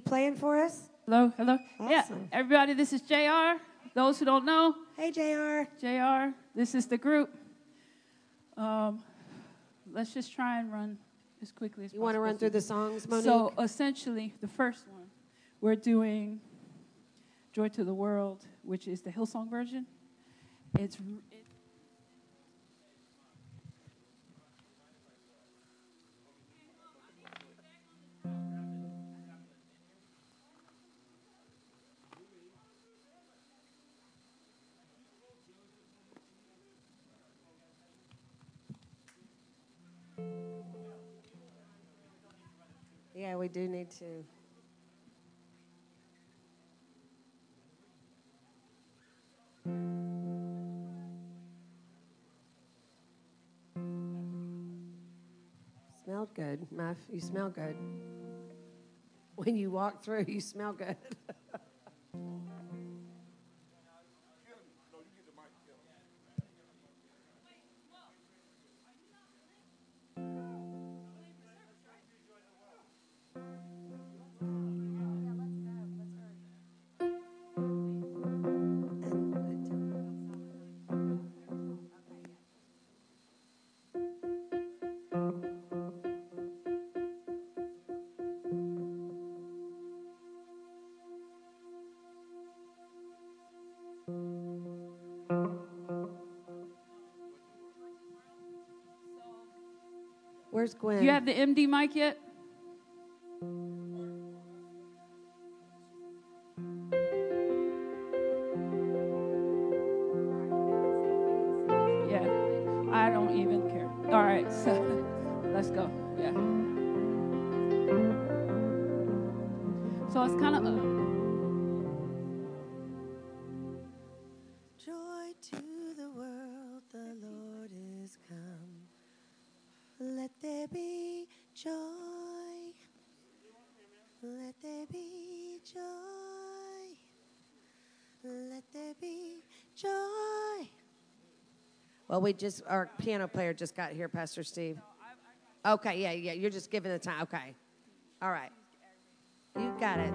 playing for us? Hello. Awesome. Yeah, everybody, this is JR. Those who don't know. Hey, JR. JR, this is the group. Let's just try and run as quickly as possible. You want to run through the songs, Monique? So, essentially, the first one, we're doing Joy to the World, which is the Hillsong version. Yeah, we do need to. Smelled good, Muff. You smell good. When you walk through, you smell good. Where's Gwen? Do you have the MD mic yet? Yeah, I don't even care. All right, so let's go. Yeah. So it's kind of Joy to the world, the Lord is come. Let there be joy. Let there be joy. Let there be joy. Well, our piano player just got here, Pastor Steve. Okay, yeah, you're just giving the time. Okay. All right. You got it.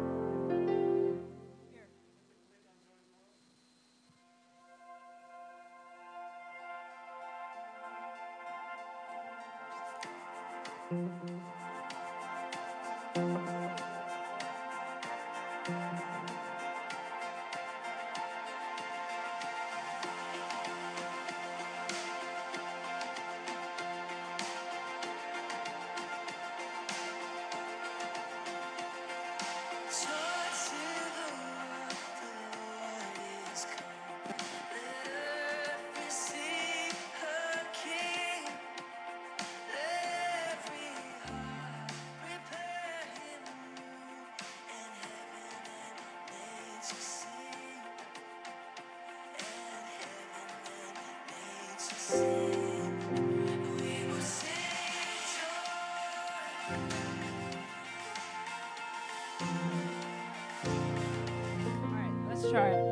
try it.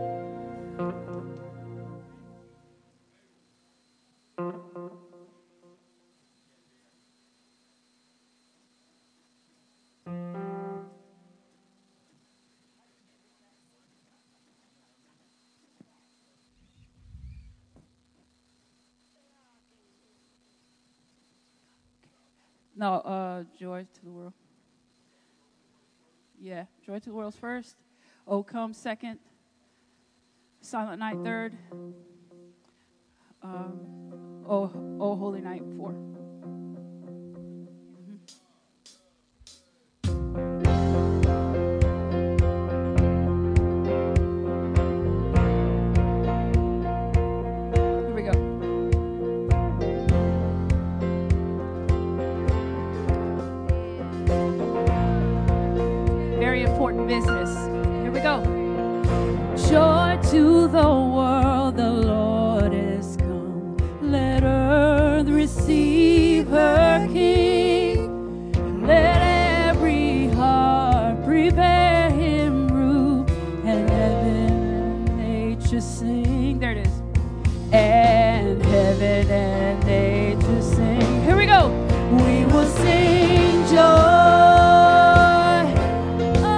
No, Joy to the World. Yeah, Joy to the World's first. Oh Come second. Silent Night third. Oh Holy Night four. Here we go. Very important business. Here we go. Joy to the world, the Lord is come. Let earth receive her King. Let every heart prepare him room, and heaven and nature sing. There it is. And heaven and nature sing. Here we go. We will sing joy.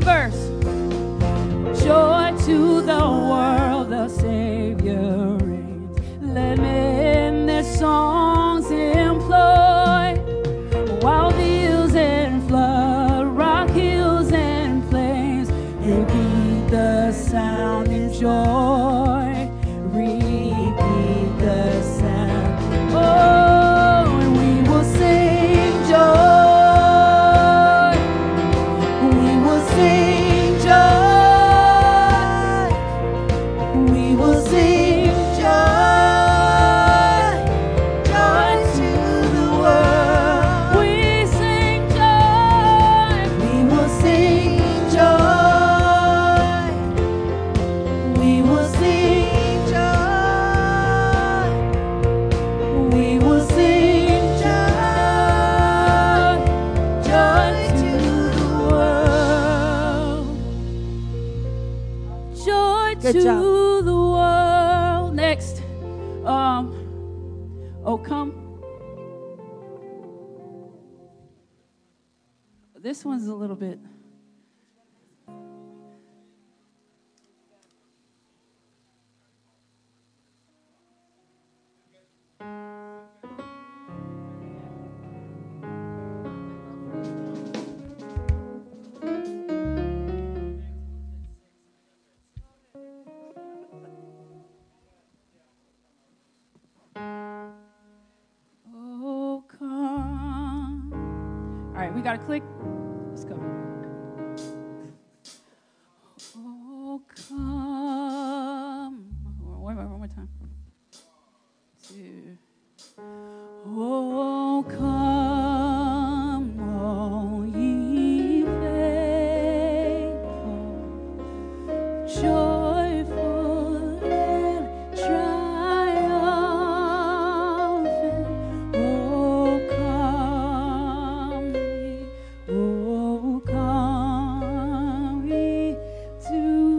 second verse. Joy to the world, the Savior reigns. Let men their songs employ. Wild hills and flood, rock hills and flames, repeat the sound in joy. Repeat the sound. Oh, and we will sing joy. We will sing joy. We will sing joy. Joy to the world. We sing joy. We will sing joy. We will sing joy. We will sing joy. Joy to the world. Joy Good to job. the world. Next. Oh, come. This one's a little bit. Oh, come. All right, we got to click. Let's go. Oh, come. One more time. 2. Oh, come, all ye faithful, joyful and triumphant. Oh, come ye to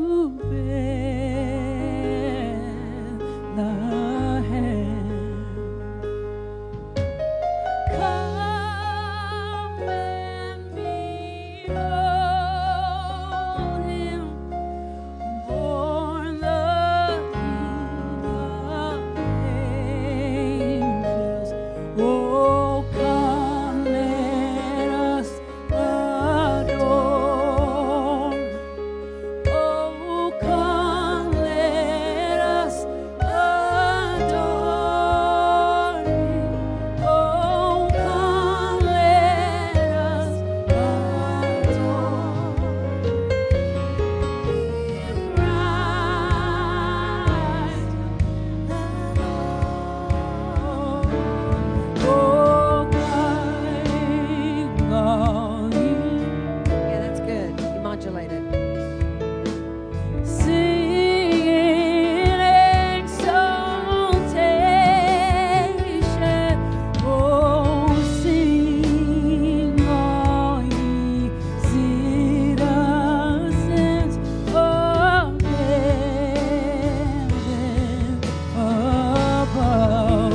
Bethlehem. Come and behold him, born the King of angels. Oh, come, let us adore. Oh, come, let us adore him. Oh, come, let us adore Christ the Lord. Oh, come, all ye Yeah, that's good. You modulated. sing exaltation. Oh, sing all ye citizens of heaven above.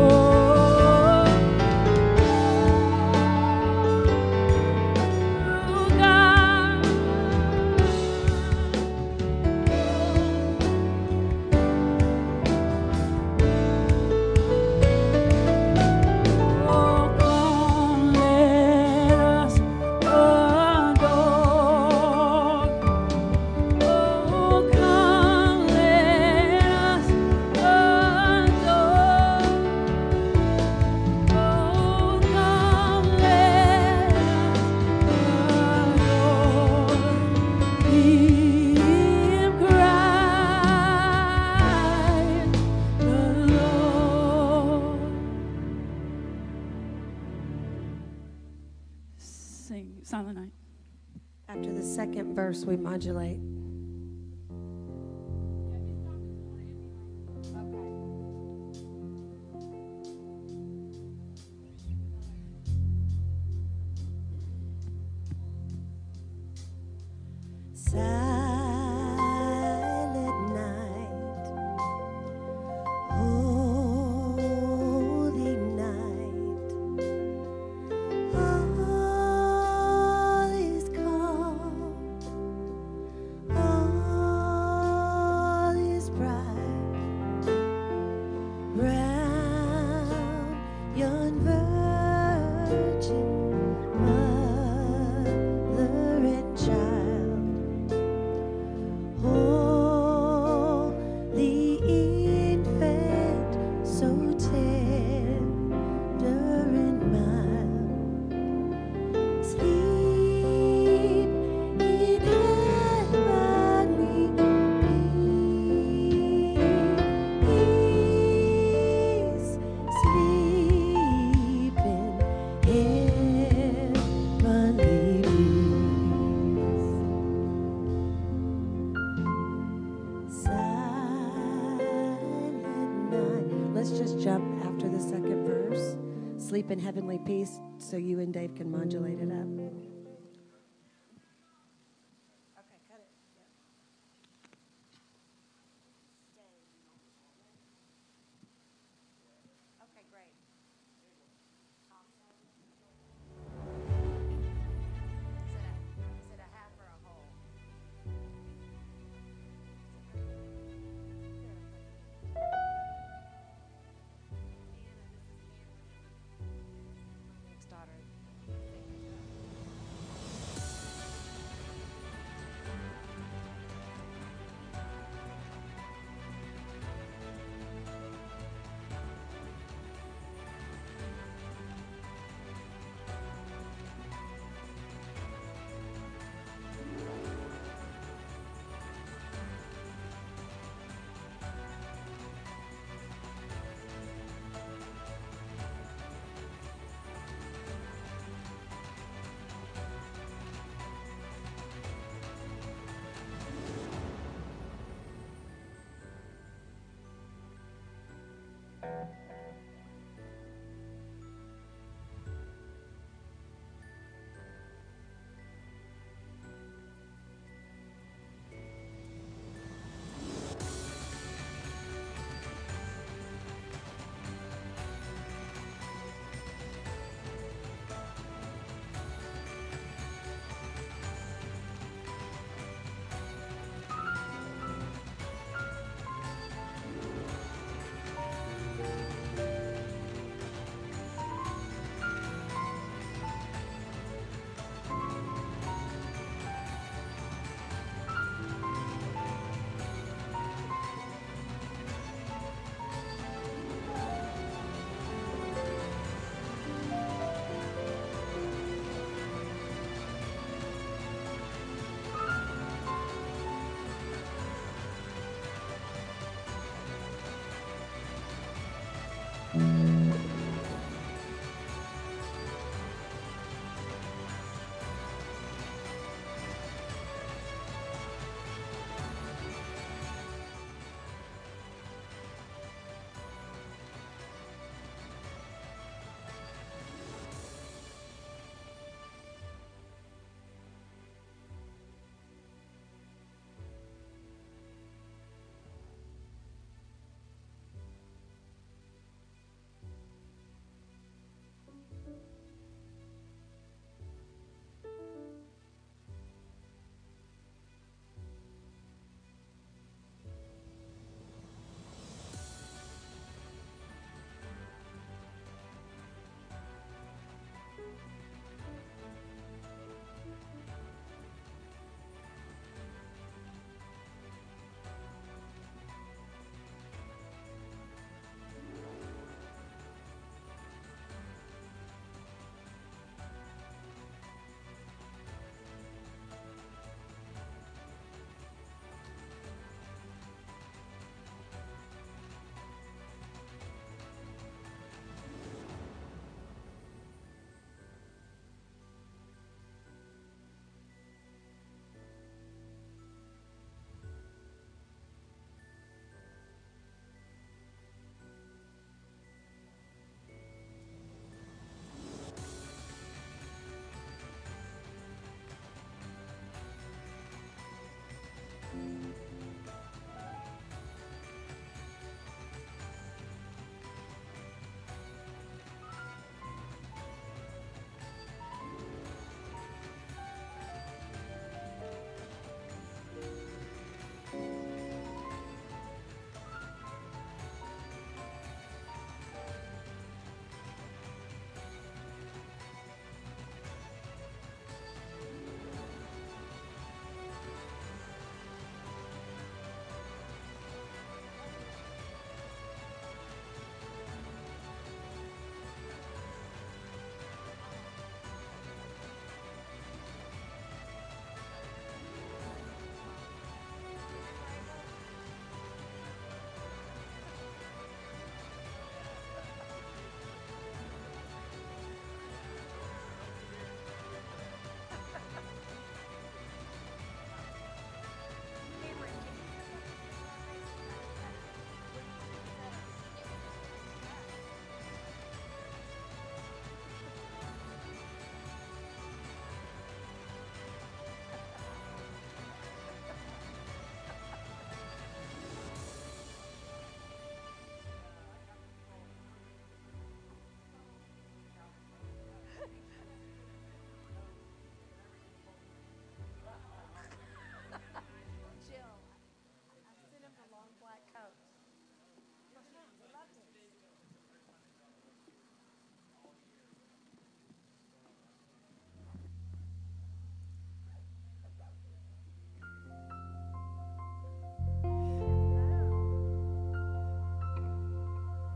Sing Silent Night. After the second verse, we modulate. Silent night, holy night, all is calm. let's just jump after the second verse. Sleep in heavenly peace, so you and Dave can modulate it up. Okay, cut it. Okay, great. Is it a half or a whole? Daughter.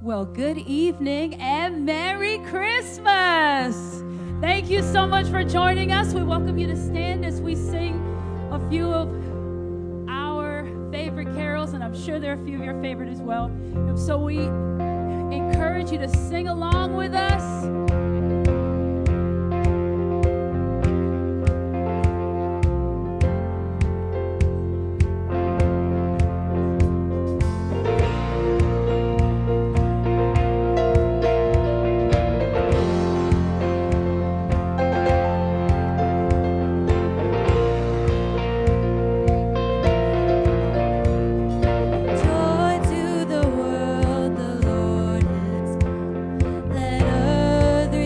Well, good evening and Merry Christmas. Thank you so much for joining us. We welcome you to stand as we sing a few of our favorite carols, and I'm sure there are a few of your favorite as well. So we encourage you to sing along with us. Joy to the world, the Lord has come. Let earth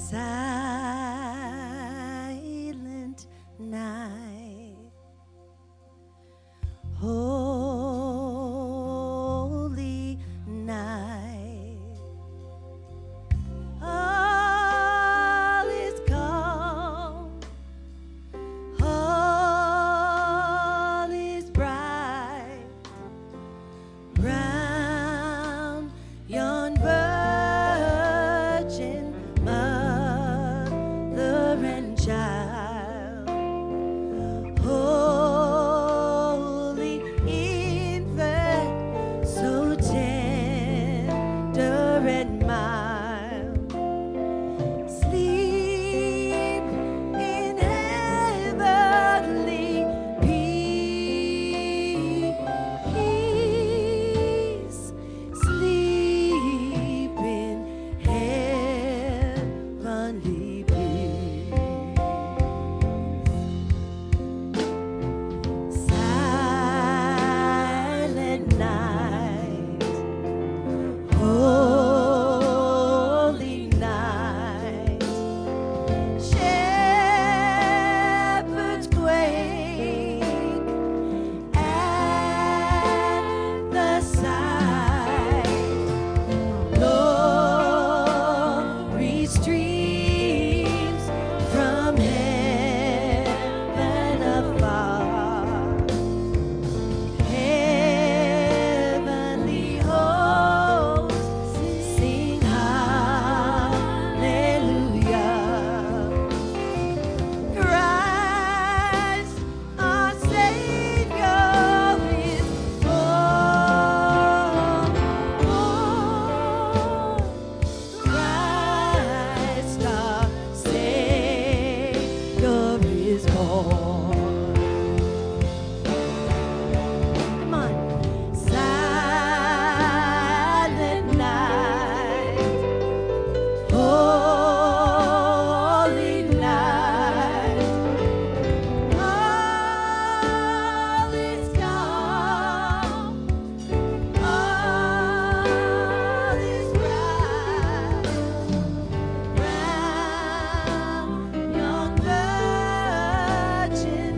Silent night, holy night, all is calm, all is bright, round yon virgin mother and child, holy infant, so tender and mild, sleep in heavenly peace, sleep in heavenly peace. Silent night, holy night, shepherds quake at the sight, glory streams from heaven afar, heavenly hosts sing hallelujah. Christ our Savior is born. Christ our Savior is born. Come on. Silent night, holy night, all is calm, all is bright, round yon virgin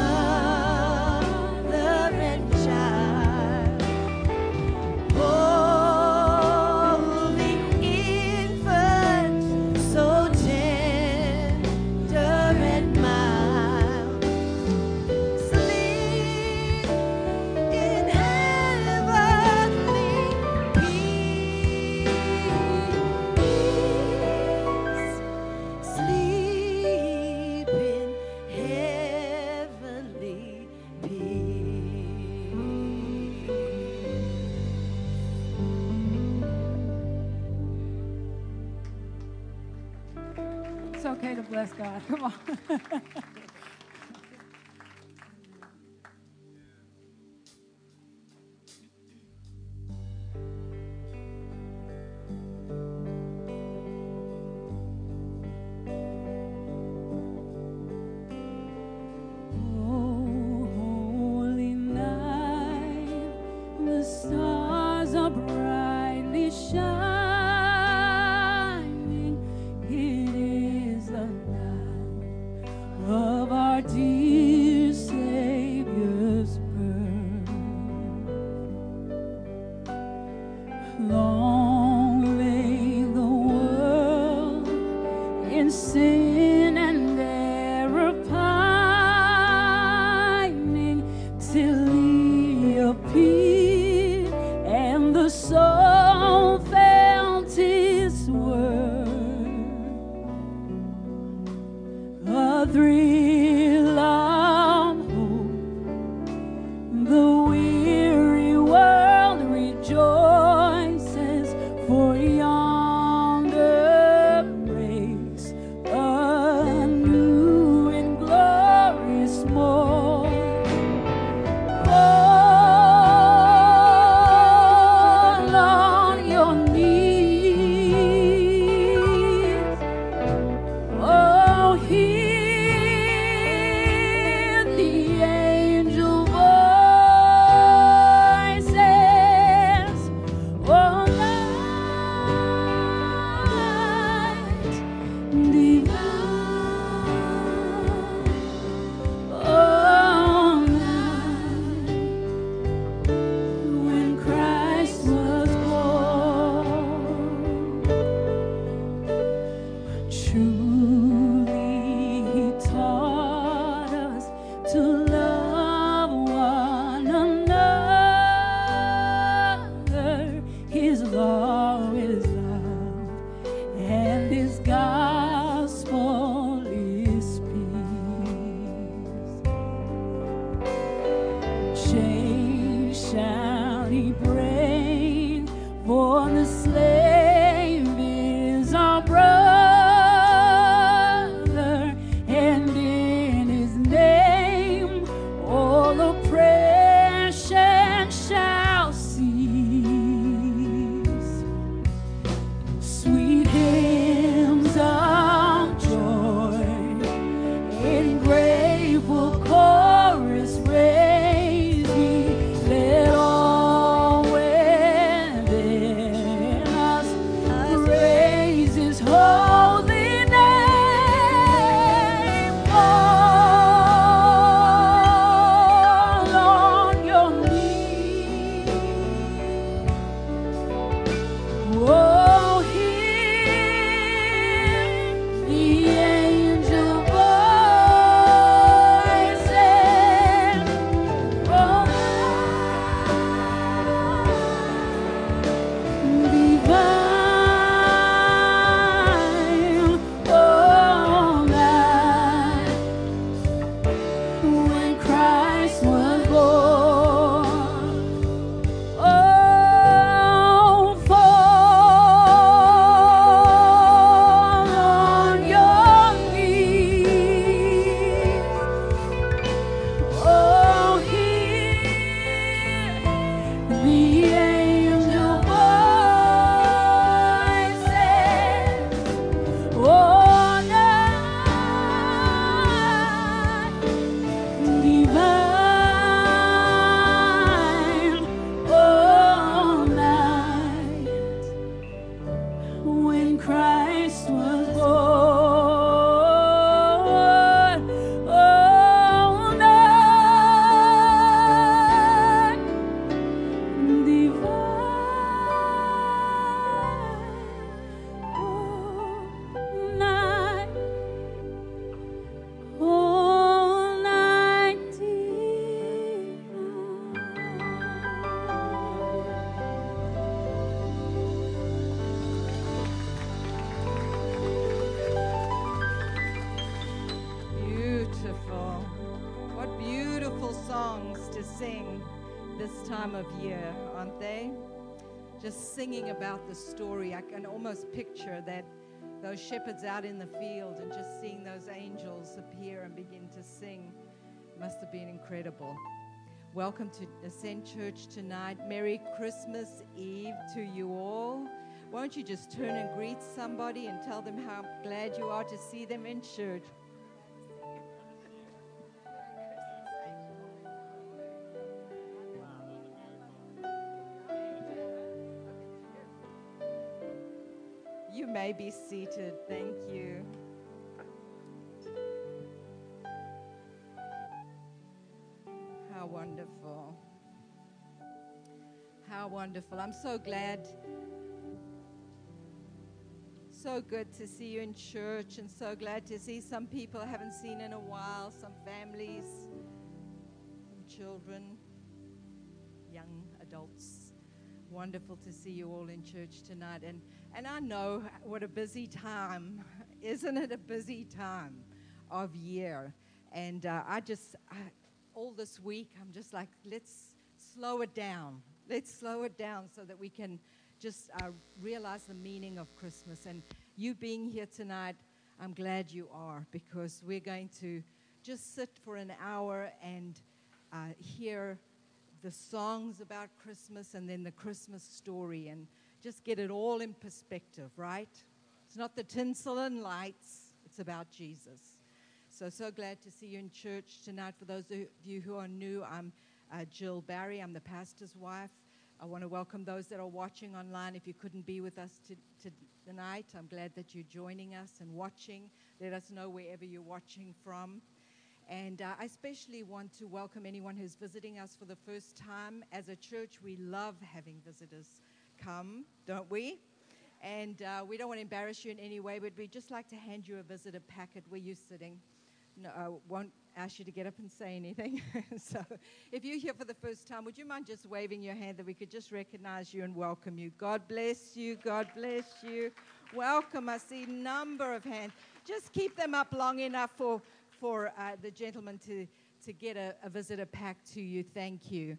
mother and child, holy infant, so tender and mild, sleep in heavenly peace, sleep in heavenly peace. It's okay to bless God. Come on. Oh, holy night, the stars are brightly shining. It is the night of our dear Savior's birth. Long lay the world in sin and error pining, till He appeared and the soul felt His word. A thrill of hope, the weary world rejoices, for yonder breaks a new and glorious morn. Fall on your knees, oh, hear slave is our brother, and in his name all oppression shall cease. Sweet hymns of joy in grateful chorus raise we. Let all within us praise his holy name. Fall on your knees. Oh, hear the angel voices. Oh, divine, oh, night when Christ was born. Oh, fall on your knees. Oh, hear the angel voices. Oh, night divine, oh, night when Christ was born. Oh, night divine, oh, night. All night Beautiful. What beautiful songs to sing this time of year, aren't they? Just singing about the story. I can almost picture that those shepherds out in the field and just seeing those angels appear and begin to sing. Must have been incredible. Welcome to Ascend Church tonight. Merry Christmas Eve to you all. Won't you just turn and greet somebody and tell them how glad you are to see them in church? You may be seated. Thank you. How wonderful. How wonderful. I'm so glad. So good to see you in church, and so glad to see some people I haven't seen in a while, some families, some children, young adults. Wonderful to see you all in church tonight. And I know what a busy time, isn't it a busy time of year? And all this week, I'm just like, let's slow it down. Let's slow it down so that we can just realize the meaning of Christmas. And you being here tonight, I'm glad you are, because we're going to just sit for an hour and hear the songs about Christmas and then the Christmas story and just get it all in perspective, right? It's not the tinsel and lights. It's about Jesus. So glad to see you in church tonight. For those of you who are new, I'm Jill Barry. I'm the pastor's wife. I want to welcome those that are watching online. If you couldn't be with us tonight, I'm glad that you're joining us and watching. Let us know wherever you're watching from. And I especially want to welcome anyone who's visiting us for the first time. As a church, we love having visitors come, don't we? And we don't want to embarrass you in any way, but we'd just like to hand you a visitor packet where you're sitting. No, I won't ask you to get up and say anything. So if you're here for the first time, would you mind just waving your hand that we could just recognize you and welcome you? God bless you. God bless you. Welcome. I see a number of hands. Just keep them up long enough for the gentleman to get a visitor pack to you. Thank you.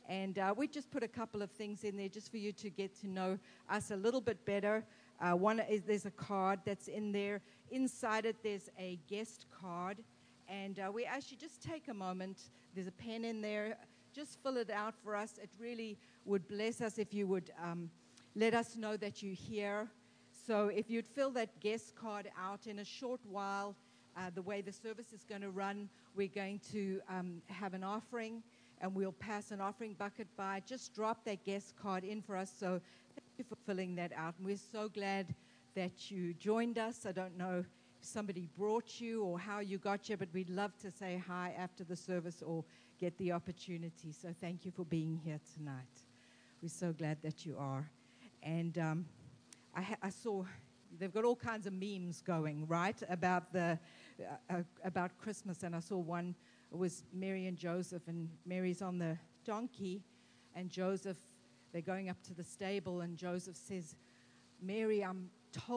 And we just put a couple of things in there just for you to get to know us a little bit better. One is there's a card that's in there. Inside it, there's a guest card. And we ask you just take a moment. There's a pen in there. Just fill it out for us. It really would bless us if you would let us know that you're here. So if you'd fill that guest card out in a short while, the way the service is going to run, we're going to have an offering, and we'll pass an offering bucket by. Just drop that guest card in for us. So thank you for filling that out. And we're so glad that you joined us. I don't know if somebody brought you or how you got here, but we'd love to say hi after the service or get the opportunity. So thank you for being here tonight. We're so glad that you are. And I saw they've got all kinds of memes going, right, about about Christmas. And I saw one was Mary and Joseph, and Mary's on the donkey, and Joseph, they're going up to the stable, and Joseph says, Mary, I'm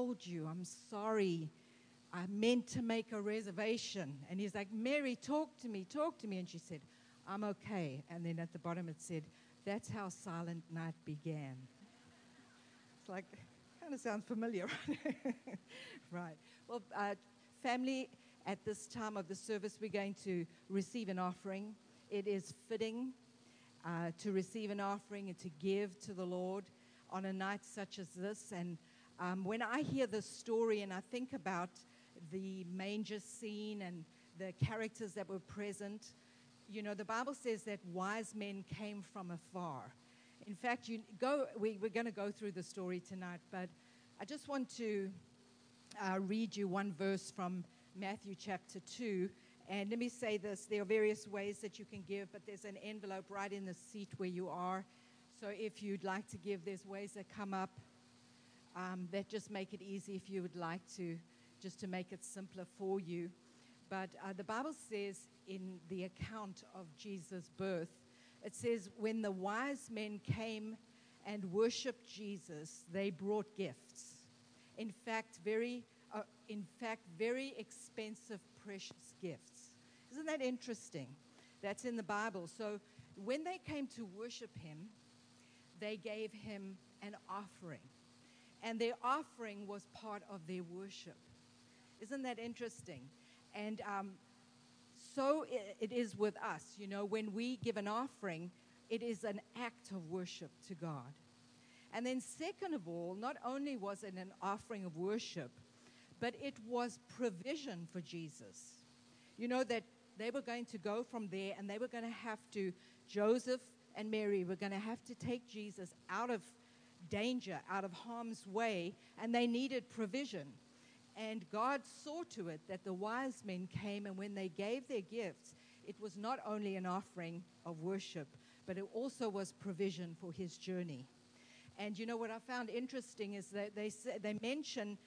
sorry. I meant to make a reservation. And he's like, Mary, talk to me. And she said, I'm okay. And then at the bottom it said, that's how Silent Night began. It's like, kind of sounds familiar, right? Right. Well, family, at this time of the service, we're going to receive an offering. It is fitting to receive an offering and to give to the Lord on a night such as this. And when I hear this story and I think about the manger scene and the characters that were present, you know, the Bible says that wise men came from afar. In fact, we're going to go through the story tonight, but I just want to read you one verse from Matthew chapter 2. And let me say this, there are various ways that you can give, but there's an envelope right in the seat where you are. So if you'd like to give, there's ways that come up that just make it easy if you would like to, just to make it simpler for you. But the Bible says in the account of Jesus' birth, it says, when the wise men came and worshiped Jesus, they brought gifts. In fact, very expensive, precious gifts. Isn't that interesting? That's in the Bible. So when they came to worship him, they gave him an offering. And their offering was part of their worship. Isn't that interesting? And so it is with us. You know, when we give an offering, it is an act of worship to God. And then second of all, not only was it an offering of worship, but it was provision for Jesus. You know that they were going to go from there and they were going to have to, Joseph and Mary were going to have to take Jesus out of danger, out of harm's way, and they needed provision. And God saw to it that the wise men came, and when they gave their gifts, it was not only an offering of worship, but it also was provision for his journey. And you know what I found interesting is that they mention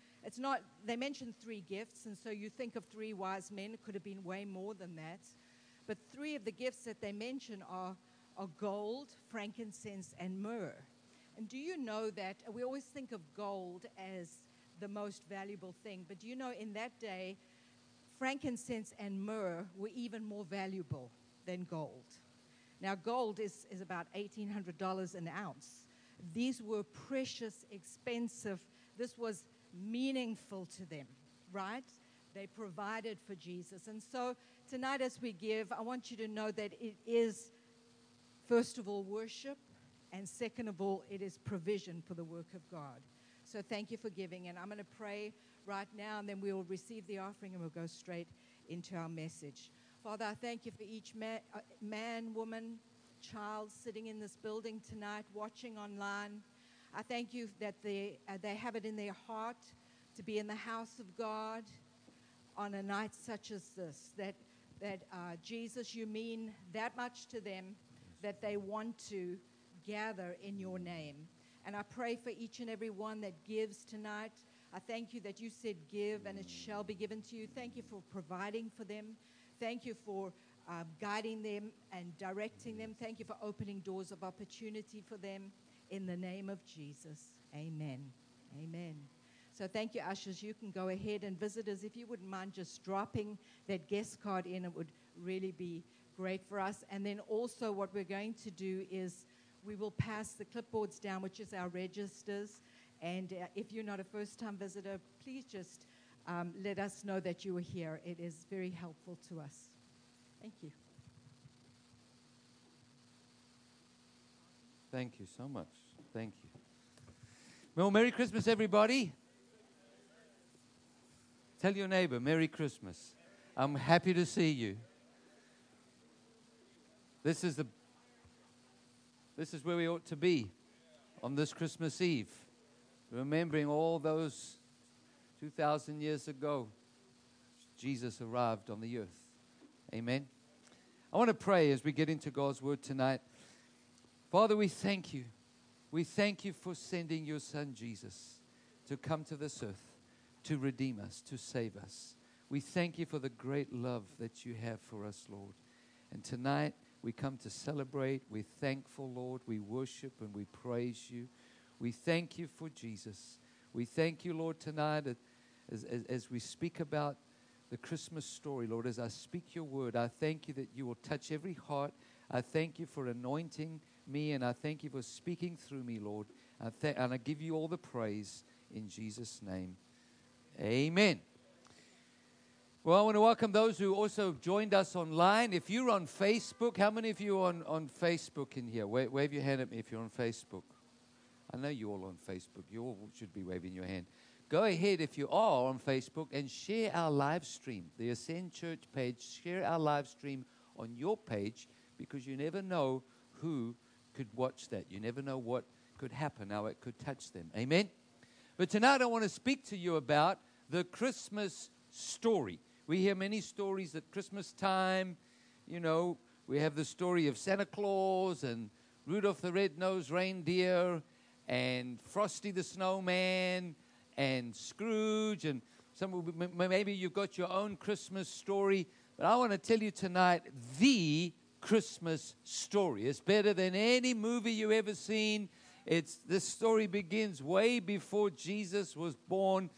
3 gifts, and so you think of 3 wise men. It could have been way more than that. But 3 of the gifts that they mention are gold, frankincense, and myrrh. And do you know that we always think of gold as the most valuable thing, but do you know in that day, frankincense and myrrh were even more valuable than gold. Now, gold is about $1,800 an ounce. These were precious, expensive. This was meaningful to them, right? They provided for Jesus. And so tonight as we give, I want you to know that it is, first of all, worship, and second of all, it is provision for the work of God. So thank you for giving, and I'm going to pray right now, and then we will receive the offering, and we'll go straight into our message. Father, I thank you for each man, woman, child sitting in this building tonight, watching online. I thank you that they have it in their heart to be in the house of God on a night such as this, that Jesus, you mean that much to them that they want to gather in your name. And I pray for each and every one that gives tonight. I thank you that you said give and it shall be given to you. Thank you for providing for them. Thank you for guiding them and directing them. Thank you for opening doors of opportunity for them. In the name of Jesus, amen. Amen. So thank you, ushers. You can go ahead, and visitors, if you wouldn't mind just dropping that guest card in, it would really be great for us. And then also what we're going to do is we will pass the clipboards down, which is our registers. And if you're not a first-time visitor, please just let us know that you were here. It is very helpful to us. Thank you. Thank you so much. Thank you. Well, Merry Christmas, everybody. Tell your neighbor, Merry Christmas. I'm happy to see you. This is where we ought to be on this Christmas Eve, remembering all those 2,000 years ago, Jesus arrived on the earth. Amen. I want to pray as we get into God's word tonight. Father, we thank you. We thank you for sending your son Jesus to come to this earth, to redeem us, to save us. We thank you for the great love that you have for us, Lord. And tonight we come to celebrate. We're thankful, Lord. We worship and we praise you. We thank you for Jesus. We thank you, Lord, tonight as we speak about the Christmas story, Lord. As I speak your word, I thank you that you will touch every heart. I thank you for anointing me, and I thank you for speaking through me, Lord. And I give you all the praise in Jesus' name. Amen. Well, I want to welcome those who also joined us online. If you're on Facebook, how many of you are on Facebook in here? Wave your hand at me if you're on Facebook. I know you're all on Facebook. You all should be waving your hand. Go ahead if you are on Facebook and share our live stream, the Ascend Church page. Share our live stream on your page, because you never know who could watch that. You never know what could happen, how it could touch them. Amen? But tonight I want to speak to you about the Christmas story. We hear many stories at Christmas time. You know, we have the story of Santa Claus and Rudolph the Red-Nosed Reindeer and Frosty the Snowman and Scrooge, and maybe you've got your own Christmas story. But I want to tell you tonight the Christmas story. It's better than any movie you've ever seen. This story begins way before Jesus was born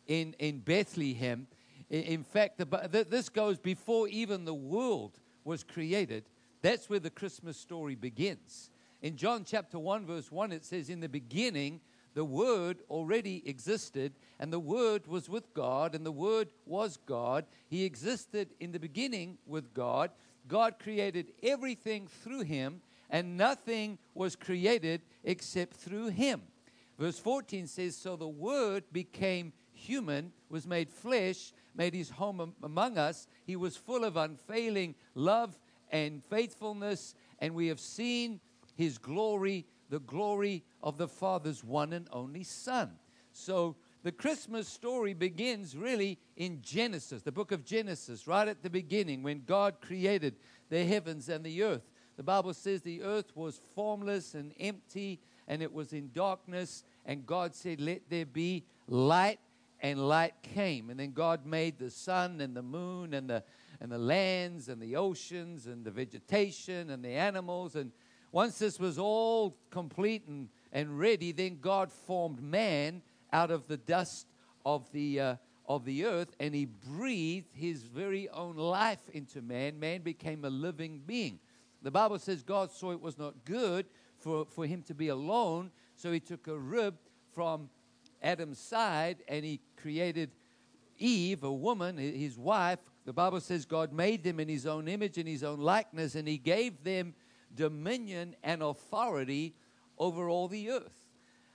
in Bethlehem. In fact, this goes before even the world was created. That's where the Christmas story begins. In John chapter 1, verse 1, it says, "In the beginning, the Word already existed, and the Word was with God, and the Word was God. He existed in the beginning with God. God created everything through him, and nothing was created except through him." Verse 14 says, "So the Word became human, was made flesh, made his home among us. He was full of unfailing love and faithfulness, and we have seen his glory, the glory of the Father's one and only Son." So the Christmas story begins really in Genesis, the book of Genesis, right at the beginning when God created the heavens and the earth. The Bible says the earth was formless and empty, and it was in darkness, and God said, "Let there be light," and light came. And then God made the sun and the moon and the lands and the oceans and the vegetation and the animals. And once this was all complete and ready, then God formed man out of the dust of the earth, and he breathed his very own life into man. Man became a living being. The Bible says God saw it was not good for him to be alone, so he took a rib from Adam's side, and he created Eve, a woman, his wife. The Bible says God made them in his own image and his own likeness, and he gave them dominion and authority over all the earth.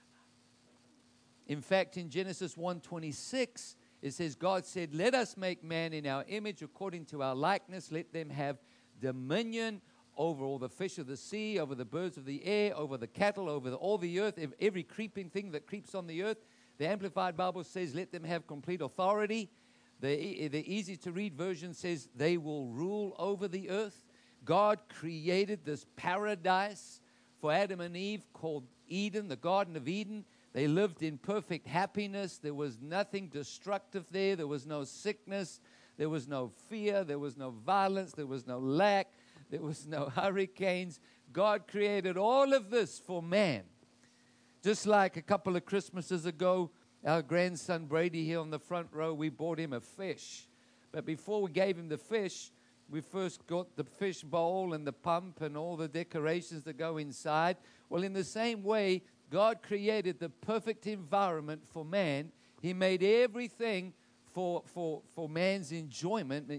In fact, in Genesis 1:26, it says, God said, "Let us make man in our image according to our likeness. Let them have dominion over all the fish of the sea, over the birds of the air, over the cattle, over all the earth, every creeping thing that creeps on the earth." The Amplified Bible says, "Let them have complete authority." The easy-to-read version says, "They will rule over the earth." God created this paradise for Adam and Eve called Eden, the Garden of Eden. They lived in perfect happiness. There was nothing destructive there. There was no sickness. There was no fear. There was no violence. There was no lack. There was no hurricanes. God created all of this for man. Just like a couple of Christmases ago, our grandson Brady here on the front row, we bought him a fish. But before we gave him the fish, we first got the fish bowl and the pump and all the decorations that go inside. Well, in the same way, God created the perfect environment for man. He made everything for man's enjoyment,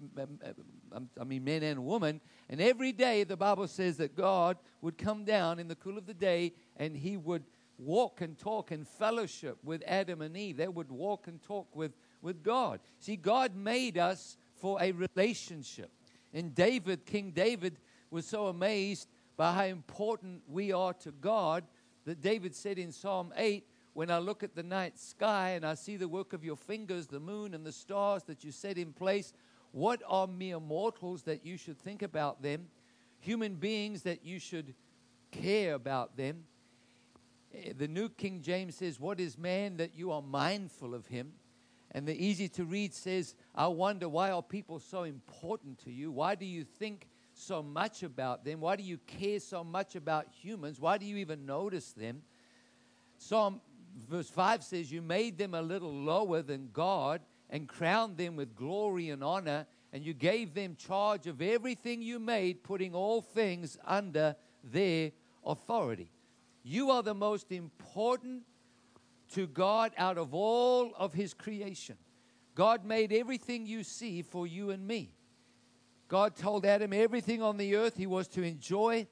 men and women. And every day the Bible says that God would come down in the cool of the day and he would walk and talk and fellowship with Adam and Eve. They would walk and talk with God. See, God made us for a relationship. And King David was so amazed by how important we are to God that David said in Psalm 8, when I look at the night sky and I see the work of your fingers, the moon and the stars that you set in place, what are mere mortals that you should think about them? Human beings that you should care about them. The New King James says, what is man that you are mindful of him? And the easy to read says, I wonder, why are people so important to you? Why do you think so much about them? Why do you care so much about humans? Why do you even notice them? Psalm verse 5 says, you made them a little lower than God and crowned them with glory and honor, and you gave them charge of everything you made, putting all things under their authority. You are the most important to God out of all of his creation. God made everything you see for you and me. God told Adam everything on the earth he was to enjoy.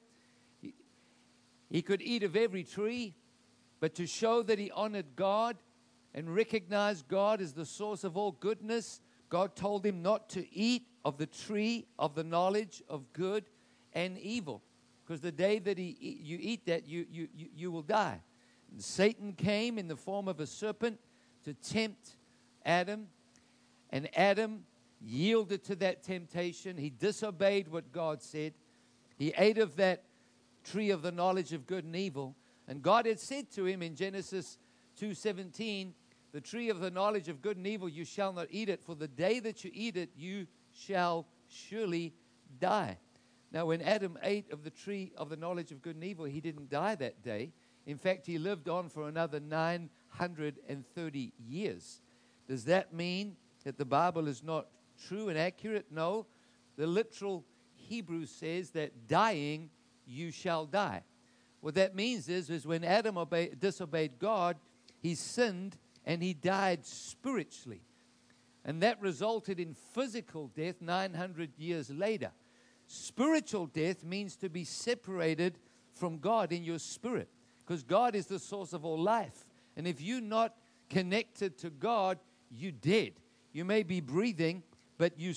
He could eat of every tree, but to show that he honored God and recognized God as the source of all goodness, God told him not to eat of the tree of the knowledge of good and evil. Because the day that you eat that, you will die. And Satan came in the form of a serpent to tempt Adam. And Adam yielded to that temptation. He disobeyed what God said. He ate of that tree of the knowledge of good and evil. And God had said to him in Genesis 2:17, the tree of the knowledge of good and evil, you shall not eat it. For the day that you eat it, you shall surely die. Now, when Adam ate of the tree of the knowledge of good and evil, he didn't die that day. In fact, he lived on for another 930 years. Does that mean that the Bible is not true and accurate? No. The literal Hebrew says that dying, you shall die. What that means is when Adam disobeyed God, he sinned and he died spiritually. And that resulted in physical death 900 years later. Spiritual death means to be separated from God in your spirit, because God is the source of all life. And if you're not connected to God, you're dead. You may be breathing, but you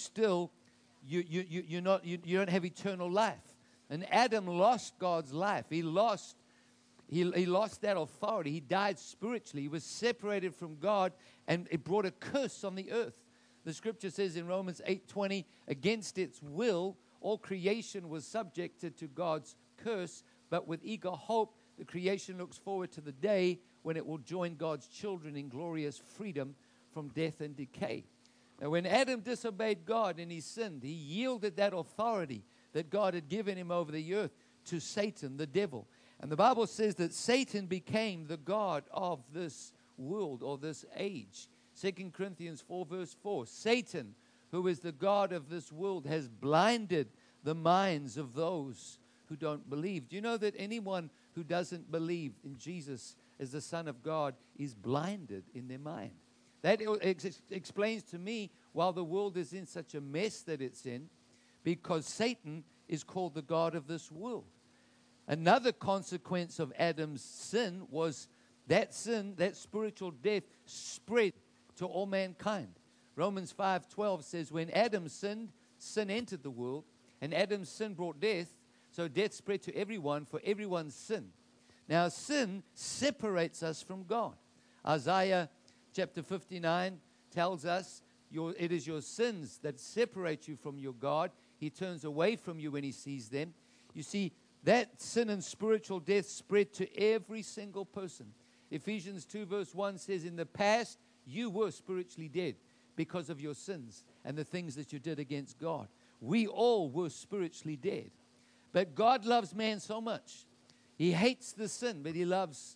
don't have eternal life. And Adam lost God's life. He lost that authority. He died spiritually. He was separated from God, and it brought a curse on the earth. The scripture says in Romans 8:20, against its will, all creation was subjected to God's curse, but with eager hope, the creation looks forward to the day when it will join God's children in glorious freedom from death and decay. Now, when Adam disobeyed God and he sinned, he yielded that authority that God had given him over the earth to Satan, the devil. And the Bible says that Satan became the god of this world or this age. 2 Corinthians 4 verse 4, Satan, who is the god of this world, has blinded the minds of those who don't believe. Do you know that anyone who doesn't believe in Jesus as the Son of God is blinded in their mind? That explains to me why the world is in such a mess that it's in, because Satan is called the god of this world. Another consequence of Adam's sin was that sin, that spiritual death, spread to all mankind. Romans 5:12 says, when Adam sinned, sin entered the world, and Adam's sin brought death, so death spread to everyone, for everyone's sin. Now, sin separates us from God. Isaiah chapter 59 tells us, it is your sins that separate you from your God. He turns away from you when he sees them. You see, that sin and spiritual death spread to every single person. Ephesians 2 verse 1 says, in the past, you were spiritually dead because of your sins and the things that you did against God. We all were spiritually dead. But God loves man so much. He hates the sin, but he loves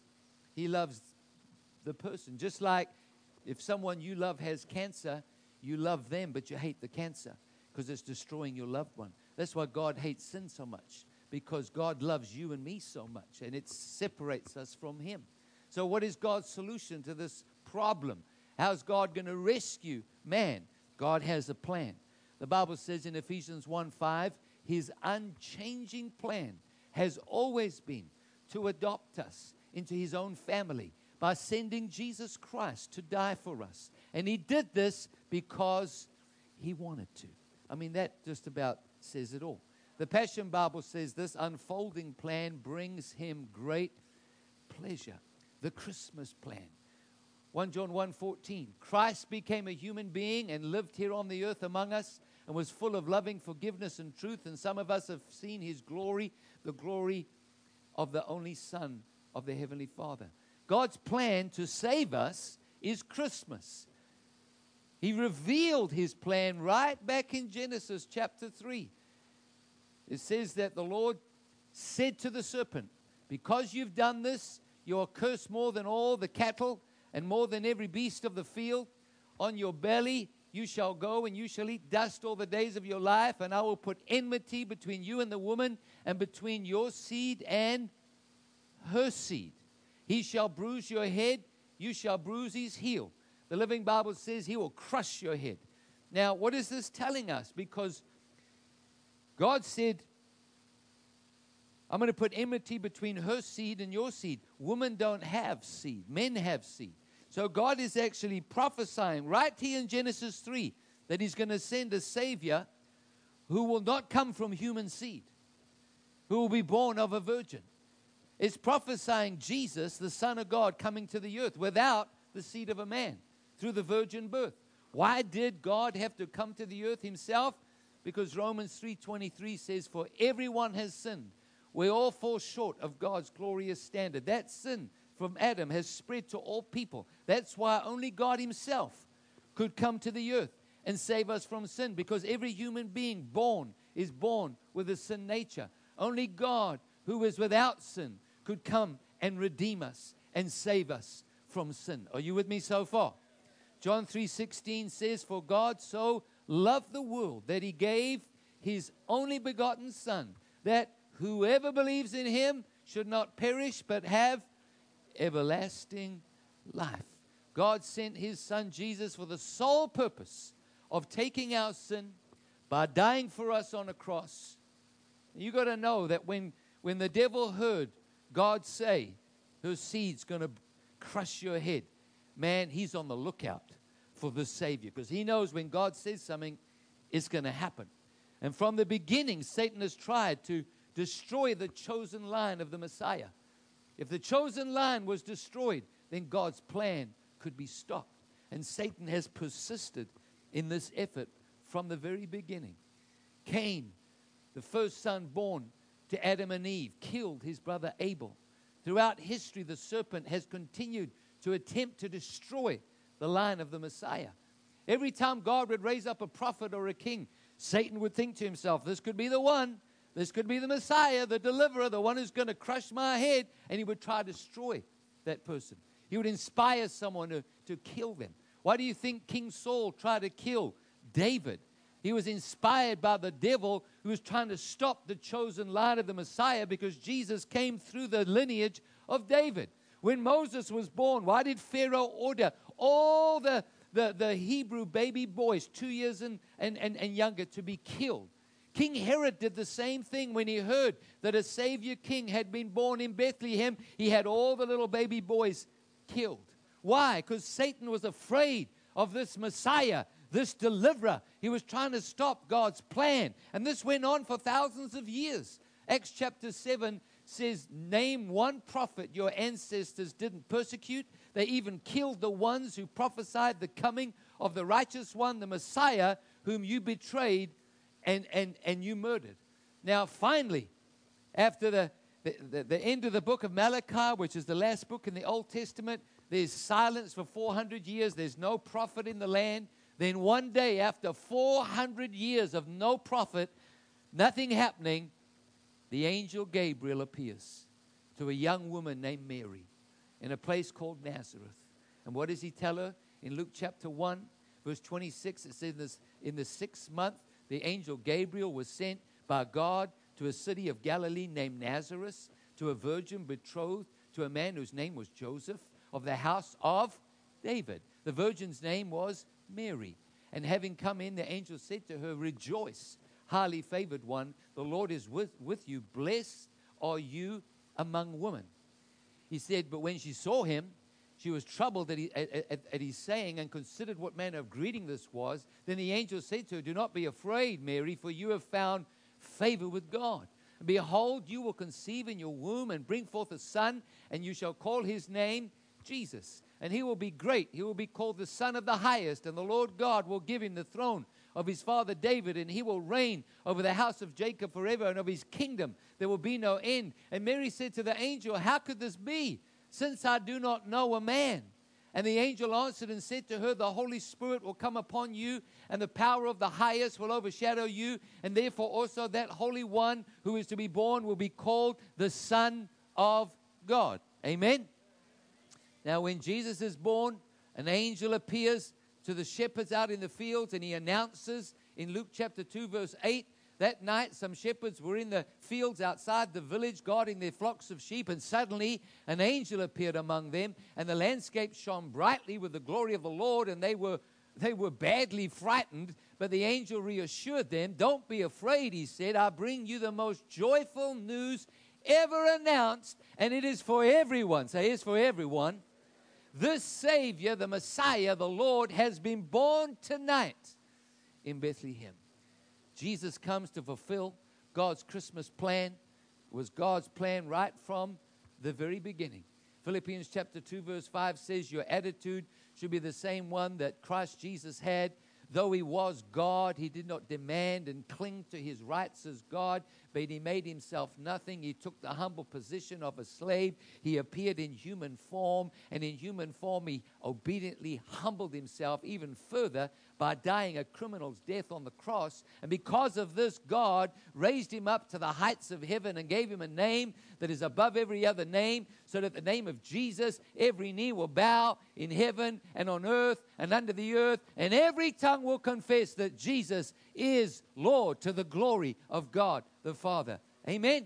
the person. Just like if someone you love has cancer, you love them, but you hate the cancer. because it's destroying your loved one. That's why God hates sin so much, because God loves you and me so much, and it separates us from him. So what is God's solution to this problem? How's God going to rescue man? God has a plan. The Bible says in Ephesians 1:5, his unchanging plan has always been to adopt us into his own family by sending Jesus Christ to die for us. And he did this because he wanted to. I mean, that just about says it all. The Passion Bible says this unfolding plan brings him great pleasure. The Christmas plan. 1 John 1:14, Christ became a human being and lived here on the earth among us and was full of loving forgiveness and truth. And some of us have seen his glory, the glory of the only Son of the Heavenly Father. God's plan to save us is Christmas. He revealed his plan right back in Genesis chapter 3. It says that the Lord said to the serpent, because you've done this, you're cursed more than all the cattle and more than every beast of the field. On your belly you shall go, and you shall eat dust all the days of your life, and I will put enmity between you and the woman, and between your seed and her seed. He shall bruise your head, you shall bruise his heel. The Living Bible says he will crush your head. Now, what is this telling us? Because God said, I'm going to put enmity between her seed and your seed. Women don't have seed. Men have seed. So God is actually prophesying right here in Genesis 3 that he's going to send a Savior who will not come from human seed, who will be born of a virgin. It's prophesying Jesus, the Son of God, coming to the earth without the seed of a man, through the virgin birth. Why did God have to come to the earth himself? Because Romans 3:23 says, for everyone has sinned. We all fall short of God's glorious standard. That sin from Adam has spread to all people. That's why only God himself could come to the earth and save us from sin, because every human being born is born with a sin nature. Only God, who is without sin, could come and redeem us and save us from sin. Are you with me so far? John 3:16 says, for God so loved the world that he gave his only begotten Son, that whoever believes in him should not perish but have everlasting life. God sent his Son Jesus for the sole purpose of taking our sin by dying for us on a cross. You got to know that when the devil heard God say, her seed's going to crush your head, man, he's on the lookout for the Savior, because he knows when God says something, it's going to happen. And from the beginning, Satan has tried to destroy the chosen line of the Messiah. If the chosen line was destroyed, then God's plan could be stopped. And Satan has persisted in this effort from the very beginning. Cain, the first son born to Adam and Eve, killed his brother Abel. Throughout history, the serpent has continued to attempt to destroy the line of the Messiah. Every time God would raise up a prophet or a king, Satan would think to himself, this could be the one. This could be the Messiah, the deliverer, the one who's going to crush my head. And he would try to destroy that person. He would inspire someone to kill them. Why do you think King Saul tried to kill David? He was inspired by the devil, who was trying to stop the chosen line of the Messiah, because Jesus came through the lineage of David. When Moses was born, why did Pharaoh order all the Hebrew baby boys, 2 years and younger, to be killed? King Herod did the same thing when he heard that a Savior King had been born in Bethlehem. He had all the little baby boys killed. Why? Because Satan was afraid of this Messiah, this deliverer. He was trying to stop God's plan. And this went on for thousands of years. Acts chapter 7 says, name one prophet your ancestors didn't persecute. They even killed the ones who prophesied the coming of the righteous one, the Messiah, whom you betrayed and you murdered. Now, finally, after the end of the book of Malachi, which is the last book in the Old Testament, there's silence for 400 years. There's no prophet in the land. Then one day, after 400 years of no prophet, nothing happening, the angel Gabriel appears to a young woman named Mary in a place called Nazareth. And what does he tell her? In Luke chapter 1, verse 26, it says, in the 6th month, the angel Gabriel was sent by God to a city of Galilee named Nazareth, to a virgin betrothed to a man whose name was Joseph, of the house of David. The virgin's name was Mary. And having come in, the angel said to her, "Rejoice, highly favored one, the Lord is with you. Blessed are you among women." He said, but when she saw him, she was troubled at his saying, and considered what manner of greeting this was. Then the angel said to her, "Do not be afraid, Mary, for you have found favor with God. And behold, you will conceive in your womb and bring forth a son, and you shall call his name Jesus. And he will be great. He will be called the Son of the Highest, and the Lord God will give him the throne of his father David, and he will reign over the house of Jacob forever, and of his kingdom there will be no end." And Mary said to the angel, "How could this be, since I do not know a man?" And the angel answered and said to her, "The Holy Spirit will come upon you, and the power of the Highest will overshadow you, and therefore also that Holy One who is to be born will be called the Son of God." Amen. Now when Jesus is born, an angel appears to the shepherds out in the fields, and he announces in Luke chapter 2 verse 8, that night some shepherds were in the fields outside the village guarding their flocks of sheep, and suddenly an angel appeared among them, and the landscape shone brightly with the glory of the Lord, and they were badly frightened. But the angel reassured them. "Don't be afraid," he said. "I bring you the most joyful news ever announced, and it is for everyone." Say, "It's for everyone. This Savior, the Messiah, the Lord, has been born tonight in Bethlehem." Jesus comes to fulfill God's Christmas plan. It was God's plan right from the very beginning. Philippians chapter 2 verse 5 says, "Your attitude should be the same one that Christ Jesus had. Though he was God, he did not demand and cling to his rights as God, but he made himself nothing. He took the humble position of a slave. He appeared in human form, and in human form he obediently humbled himself even further by dying a criminal's death on the cross. And because of this, God raised him up to the heights of heaven and gave him a name that is above every other name, so that the name of Jesus, every knee will bow in heaven and on earth and under the earth, and every tongue will confess that Jesus is Lord, to the glory of God the Father." Amen.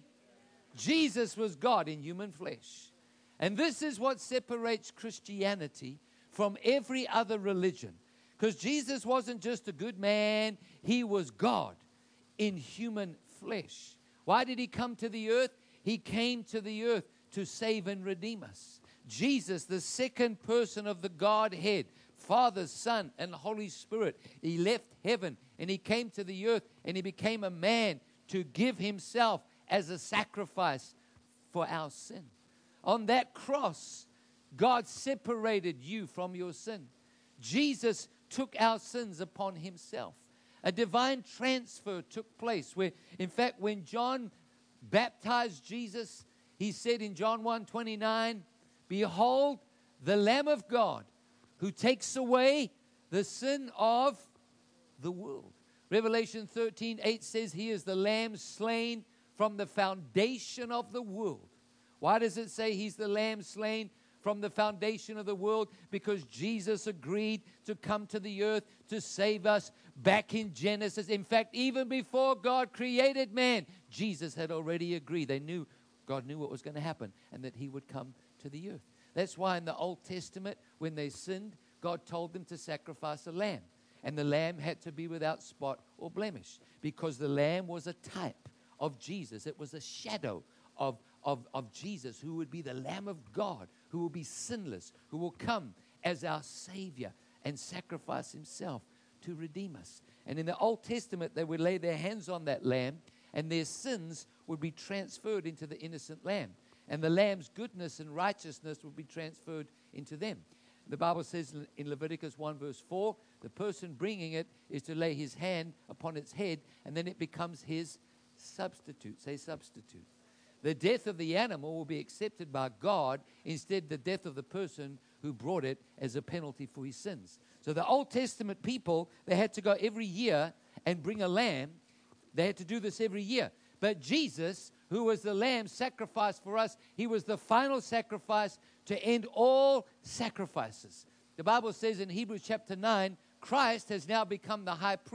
Jesus was God in human flesh. And this is what separates Christianity from every other religion. Because Jesus wasn't just a good man, he was God in human flesh. Why did he come to the earth? He came to the earth to save and redeem us. Jesus, the second person of the Godhead, Father, Son, and Holy Spirit, he left heaven and he came to the earth and he became a man to give himself as a sacrifice for our sin. On that cross, God separated you from your sin. Jesus took our sins upon himself. A divine transfer took place where, in fact, when John baptized Jesus, he said in John 1:29, "Behold, the Lamb of God who takes away the sin of the world." Revelation 13:8 says he is the Lamb slain from the foundation of the world. Why does it say he's the Lamb slain from the foundation of the world? Because Jesus agreed to come to the earth to save us back in Genesis. In fact, even before God created man, Jesus had already agreed. God knew what was going to happen and that he would come to the earth. That's why in the Old Testament, when they sinned, God told them to sacrifice a lamb. And the lamb had to be without spot or blemish, because the lamb was a type of Jesus. It was a shadow of Jesus, who would be the Lamb of God, who will be sinless, who will come as our Savior and sacrifice himself to redeem us. And in the Old Testament, they would lay their hands on that lamb, and their sins would be transferred into the innocent lamb. And the lamb's goodness and righteousness would be transferred into them. The Bible says in Leviticus 1 verse 4, the person bringing it is to lay his hand upon its head, and then it becomes his substitute. Say substitute. The death of the animal will be accepted by God, instead the death of the person who brought it as a penalty for his sins. So the Old Testament people, they had to go every year and bring a lamb. They had to do this every year. But Jesus, who was the lamb sacrificed for us, he was the final sacrifice to end all sacrifices. The Bible says in Hebrews chapter 9, Christ has now become the high priest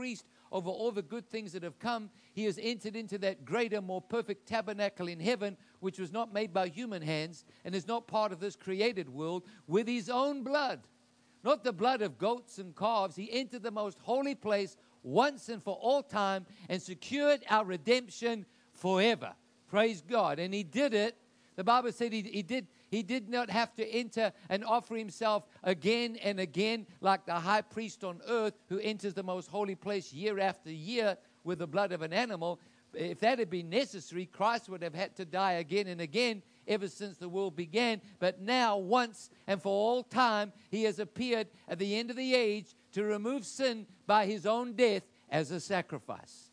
over all the good things that have come. He has entered into that greater, more perfect tabernacle in heaven, which was not made by human hands and is not part of this created world, with his own blood. Not the blood of goats and calves. He entered the most holy place once and for all time and secured our redemption forever. Praise God. And he did it. The Bible said he did not have to enter and offer himself again and again like the high priest on earth who enters the most holy place year after year with the blood of an animal. If that had been necessary, Christ would have had to die again and again ever since the world began. But now, once and for all time, he has appeared at the end of the age to remove sin by his own death as a sacrifice.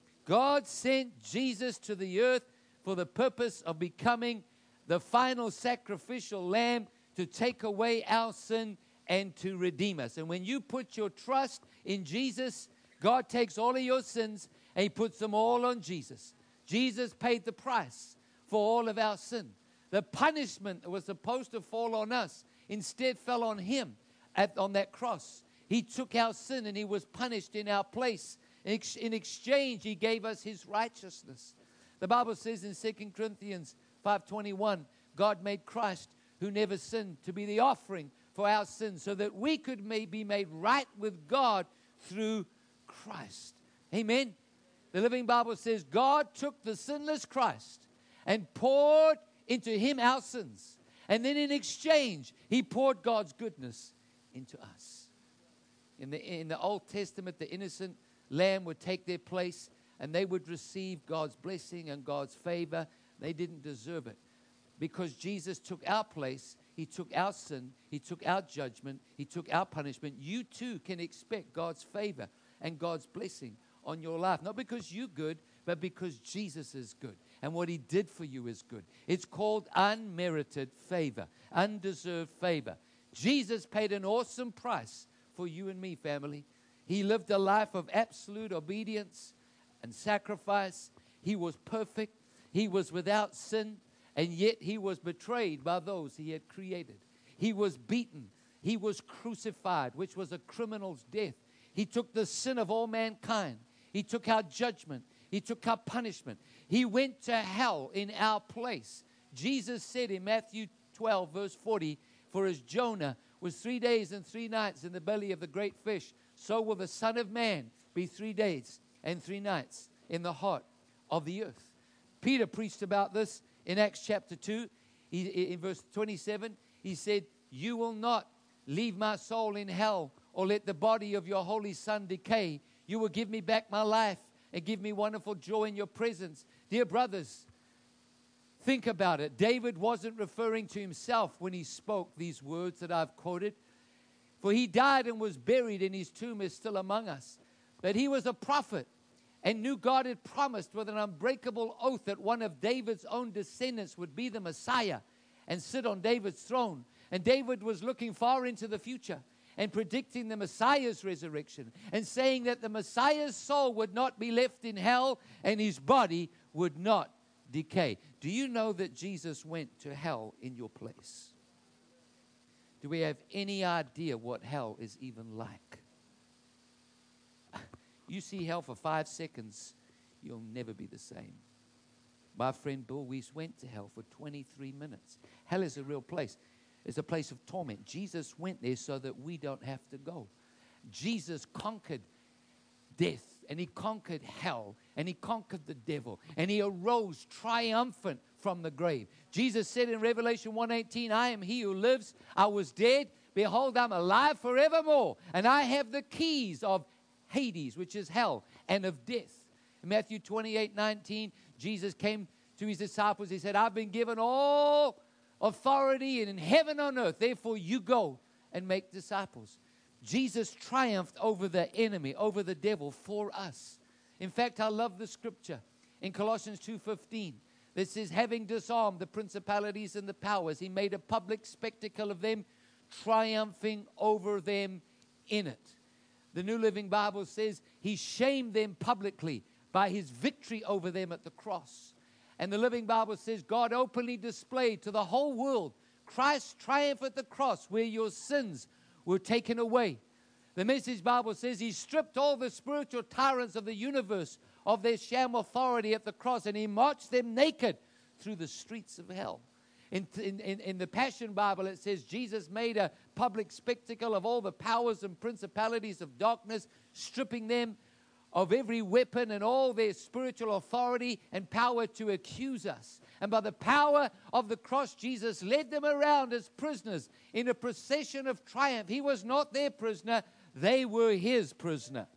God sent Jesus to the earth for the purpose of becoming the final sacrificial lamb to take away our sin and to redeem us. And when you put your trust in Jesus, God takes all of your sins and he puts them all on Jesus. Jesus paid the price for all of our sin. The punishment that was supposed to fall on us instead fell on him on that cross. He took our sin and he was punished in our place. In exchange, he gave us his righteousness. The Bible says in 2 Corinthians 5:21, God made Christ, who never sinned, to be the offering for our sins so that we could be made right with God through Christ. Amen. The Living Bible says God took the sinless Christ and poured into him our sins. And then in exchange, he poured God's goodness into us. In the Old Testament, the innocent lamb would take their place and they would receive God's blessing and God's favor. They didn't deserve it. Because Jesus took our place, he took our sin, he took our judgment, he took our punishment. You too can expect God's favor and God's blessing on your life. Not because you're good, but because Jesus is good. And what he did for you is good. It's called unmerited favor, undeserved favor. Jesus paid an awesome price for you and me, family. He lived a life of absolute obedience and sacrifice. He was perfect. He was without sin, and yet he was betrayed by those he had created. He was beaten. He was crucified, which was a criminal's death. He took the sin of all mankind. He took our judgment. He took our punishment. He went to hell in our place. Jesus said in Matthew 12, verse 40, for as Jonah was 3 days and 3 nights in the belly of the great fish, so will the Son of Man be 3 days and 3 nights in the heart of the earth. Peter preached about this in Acts chapter 2. In verse 27, he said, you will not leave my soul in hell or let the body of your holy Son decay. You will give me back my life and give me wonderful joy in your presence. Dear brothers, think about it. David wasn't referring to himself when he spoke these words that I've quoted. For he died and was buried, and his tomb is still among us. But he was a prophet and knew God had promised with an unbreakable oath that one of David's own descendants would be the Messiah and sit on David's throne. And David was looking far into the future and predicting the Messiah's resurrection and saying that the Messiah's soul would not be left in hell and his body would not decay. Do you know that Jesus went to hell in your place? Do we have any idea what hell is even like? You see hell for 5 seconds, you'll never be the same. My friend Bill Weiss went to hell for 23 minutes. Hell is a real place. It's a place of torment. Jesus went there so that we don't have to go. Jesus conquered death, and he conquered hell, and he conquered the devil, and he arose triumphant from the grave. Jesus said in Revelation 1:18, I am he who lives. I was dead. Behold, I'm alive forevermore, and I have the keys of Hades, which is hell, and of death. In Matthew 28:19, Jesus came to his disciples. He said, I've been given all authority in heaven and on earth. Therefore, you go and make disciples. Jesus triumphed over the enemy, over the devil for us. In fact, I love the scripture in Colossians 2:15 that says, having disarmed the principalities and the powers, he made a public spectacle of them, triumphing over them in it. The New Living Bible says he shamed them publicly by his victory over them at the cross. And the Living Bible says God openly displayed to the whole world Christ's triumph at the cross, where your sins were taken away. The Message Bible says he stripped all the spiritual tyrants of the universe of their sham authority at the cross, and he marched them naked through the streets of hell. In the Passion Bible, it says Jesus made a public spectacle of all the powers and principalities of darkness, stripping them of every weapon and all their spiritual authority and power to accuse us. And by the power of the cross, Jesus led them around as prisoners in a procession of triumph. He was not their prisoner, they were his prisoner.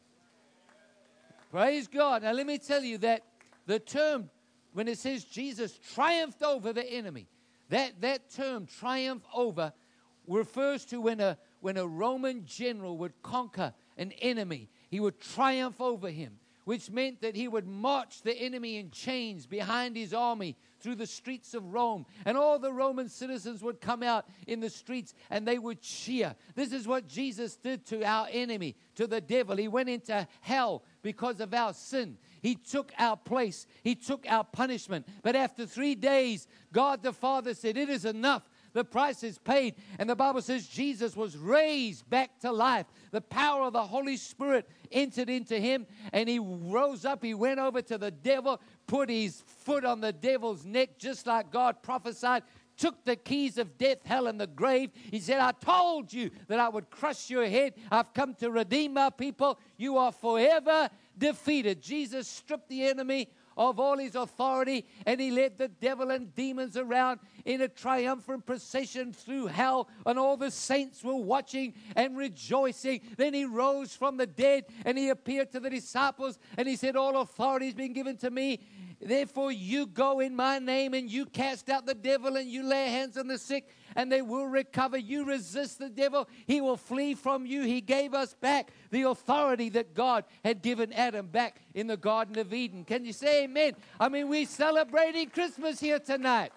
Praise God. Now let me tell you that the term, when it says Jesus triumphed over the enemy, that term, triumph over, refers to when a Roman general would conquer an enemy. He would triumph over him, which meant that he would march the enemy in chains behind his army through the streets of Rome. And all the Roman citizens would come out in the streets and they would cheer. This is what Jesus did to our enemy, to the devil. He went into hell because of our sin. He took our place. He took our punishment. But after 3 days, God the Father said, "It is enough. The price is paid." And the Bible says Jesus was raised back to life. The power of the Holy Spirit entered into him, and he rose up. He went over to the devil, put his foot on the devil's neck, just like God prophesied, took the keys of death, hell, and the grave. He said, "I told you that I would crush your head. I've come to redeem my people. You are forever defeated." Jesus stripped the enemy of all his authority, and he led the devil and demons around in a triumphant procession through hell, and all the saints were watching and rejoicing. Then he rose from the dead, and he appeared to the disciples, and he said, "All authority has been given to me. Therefore you go in my name, and you cast out the devil, and you lay hands on the sick, and they will recover. You resist the devil, he will flee from you." He gave us back the authority that God had given Adam back in the Garden of Eden. Can you say amen? I mean, we're celebrating Christmas here tonight.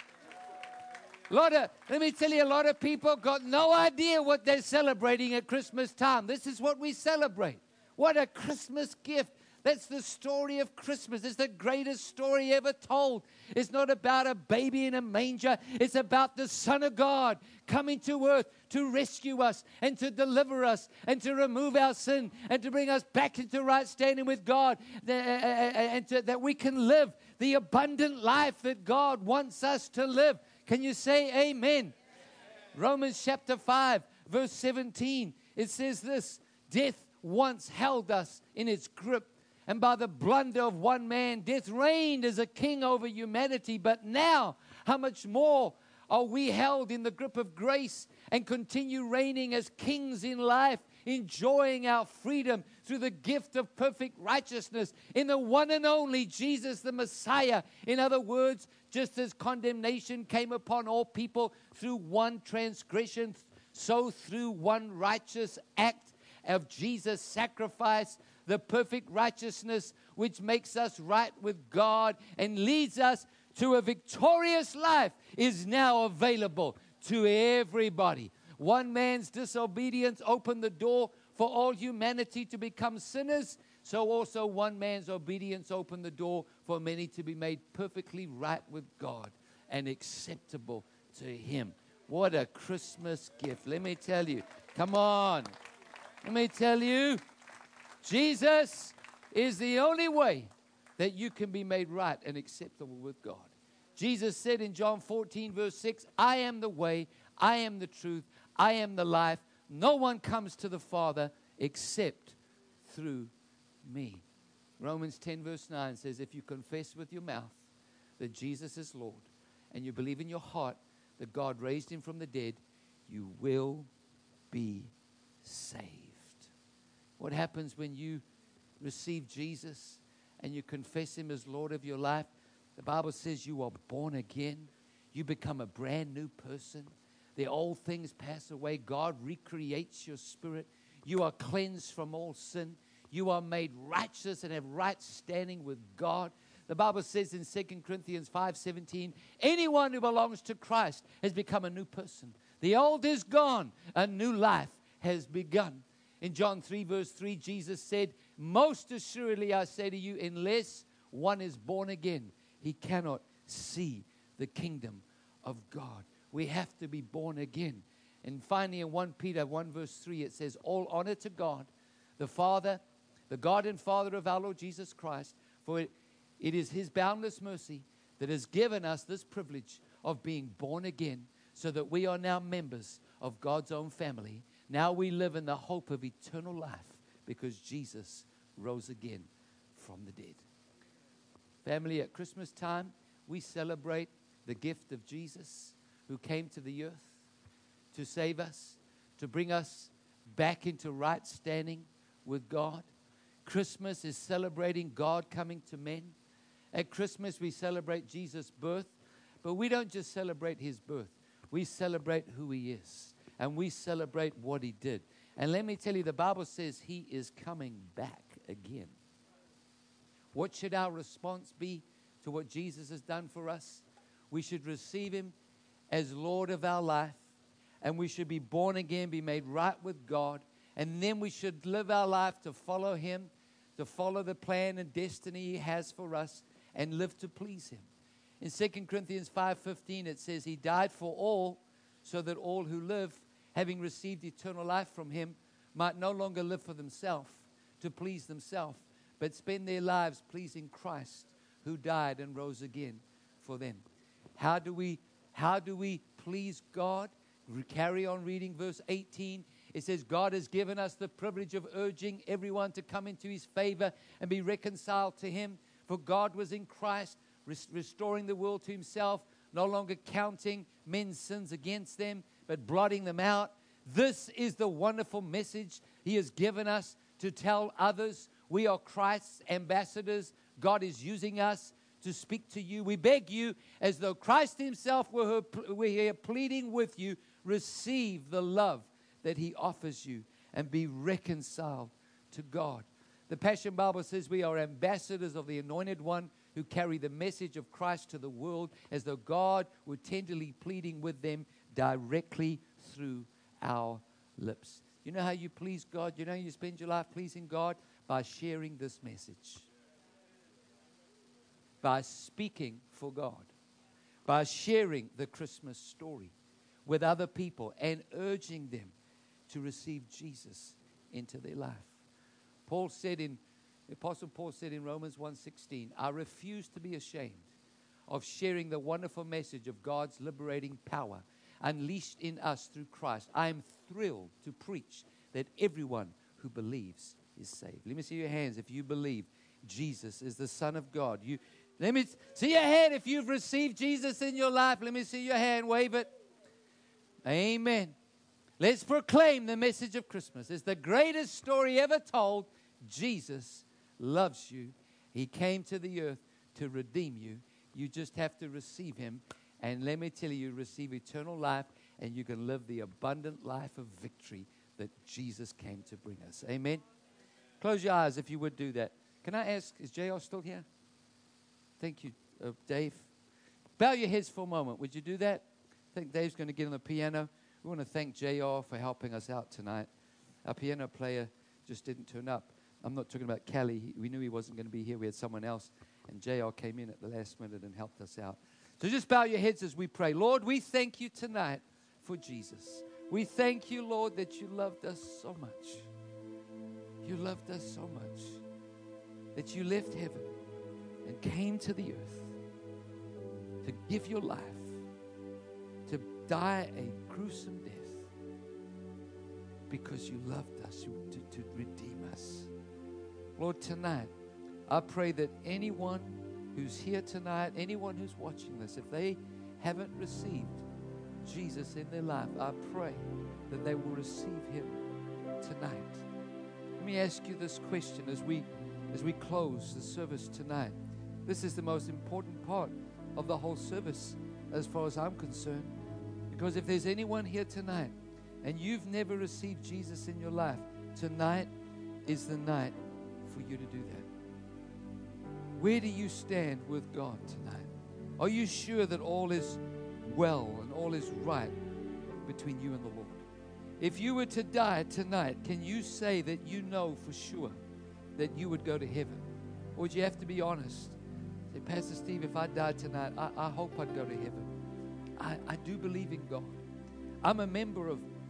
Let me tell you, a lot of people got no idea what they're celebrating at Christmas time. This is what we celebrate. What a Christmas gift. That's the story of Christmas. It's the greatest story ever told. It's not about a baby in a manger. It's about the Son of God coming to earth to rescue us and to deliver us and to remove our sin and to bring us back into right standing with God, and that we can live the abundant life that God wants us to live. Can you say amen? Romans chapter 5, verse 17, it says this: "Death once held us in its grip, and by the blunder of one man, death reigned as a king over humanity. But now, how much more are we held in the grip of grace and continue reigning as kings in life, enjoying our freedom through the gift of perfect righteousness in the one and only Jesus the Messiah." In other words, just as condemnation came upon all people through one transgression, so through one righteous act of Jesus' sacrifice, the perfect righteousness which makes us right with God and leads us to a victorious life is now available to everybody. One man's disobedience opened the door for all humanity to become sinners, so also one man's obedience opened the door for many to be made perfectly right with God and acceptable to him. What a Christmas gift. Let me tell you. Come on. Let me tell you. Jesus is the only way that you can be made right and acceptable with God. Jesus said in John 14, verse 6, "I am the way, I am the truth, I am the life. No one comes to the Father except through me." Romans 10, verse 9 says, "If you confess with your mouth that Jesus is Lord, and you believe in your heart that God raised him from the dead, you will be saved." What happens when you receive Jesus and you confess him as Lord of your life? The Bible says you are born again. You become a brand new person. The old things pass away. God recreates your spirit. You are cleansed from all sin. You are made righteous and have right standing with God. The Bible says in 2 Corinthians 5:17, anyone who belongs to Christ has become a new person. The old is gone. A new life has begun. In John 3, verse 3, Jesus said, "Most assuredly I say to you, unless one is born again, he cannot see the kingdom of God." We have to be born again. And finally, in 1 Peter 1 verse 3, it says, all honor to God, the Father, the God and Father of our Lord Jesus Christ, for it is his boundless mercy that has given us this privilege of being born again, so that we are now members of God's own family. Now we live in the hope of eternal life because Jesus rose again from the dead. Family, at Christmas time, we celebrate the gift of Jesus who came to the earth to save us, to bring us back into right standing with God. Christmas is celebrating God coming to men. At Christmas, we celebrate Jesus' birth, but we don't just celebrate his birth. We celebrate who he is, and we celebrate what he did. And let me tell you, the Bible says he is coming back again. What should our response be to what Jesus has done for us? We should receive him as Lord of our life, and we should be born again, be made right with God, and then we should live our life to follow him, to follow the plan and destiny he has for us, and live to please him. In 2 Corinthians 5:15, it says, he died for all, so that all who live, having received eternal life from him, might no longer live for themselves, to please themselves, but spend their lives pleasing Christ, who died and rose again for them. How do we please God? We carry on reading verse 18. It says, God has given us the privilege of urging everyone to come into his favor and be reconciled to him. For God was in Christ, restoring the world to himself, no longer counting men's sins against them, but blotting them out. This is the wonderful message he has given us to tell others. We are Christ's ambassadors. God is using us to speak to you. We beg you, as though Christ himself were here pleading with you, receive the love that he offers you and be reconciled to God. The Passion Bible says we are ambassadors of the Anointed One who carry the message of Christ to the world, as though God were tenderly pleading with them directly through our lips. You know how you please God? You know how you spend your life pleasing God? By sharing this message. By speaking for God. By sharing the Christmas story with other people and urging them to receive Jesus into their life. Apostle Paul said in Romans 1:16, I refuse to be ashamed of sharing the wonderful message of God's liberating power unleashed in us through Christ. I am thrilled to preach that everyone who believes is saved. Let me see your hands if you believe Jesus is the Son of God. Let me see your hand if you've received Jesus in your life. Let me see your hand. Wave it. Amen. Let's proclaim the message of Christmas. It's the greatest story ever told. Jesus loves you. He came to the earth to redeem you. You just have to receive him. And let me tell you, receive eternal life, and you can live the abundant life of victory that Jesus came to bring us. Amen. Close your eyes if you would do that. Can I ask, is JR still here? Thank you, Dave. Bow your heads for a moment. Would you do that? I think Dave's going to get on the piano. We want to thank JR for helping us out tonight. Our piano player just didn't turn up. I'm not talking about Kelly. We knew he wasn't going to be here. We had someone else. And JR came in at the last minute and helped us out. So just bow your heads as we pray. Lord, we thank you tonight for Jesus. We thank you, Lord, that you loved us so much. You loved us so much that you left heaven and came to the earth to give your life, to die a gruesome death because you loved us, to redeem us. Lord, tonight, I pray that anyone who's here tonight, anyone who's watching this, if they haven't received Jesus in their life, I pray that they will receive him tonight. Let me ask you this question as we close the service tonight. This is the most important part of the whole service as far as I'm concerned. Because if there's anyone here tonight and you've never received Jesus in your life, tonight is the night for you to do that. Where do you stand with God tonight? Are you sure that all is well and all is right between you and the Lord? If you were to die tonight, can you say that you know for sure that you would go to heaven? Or would you have to be honest? Say, Pastor Steve, if I died tonight, I hope I'd go to heaven. I do believe in God. I'm a member of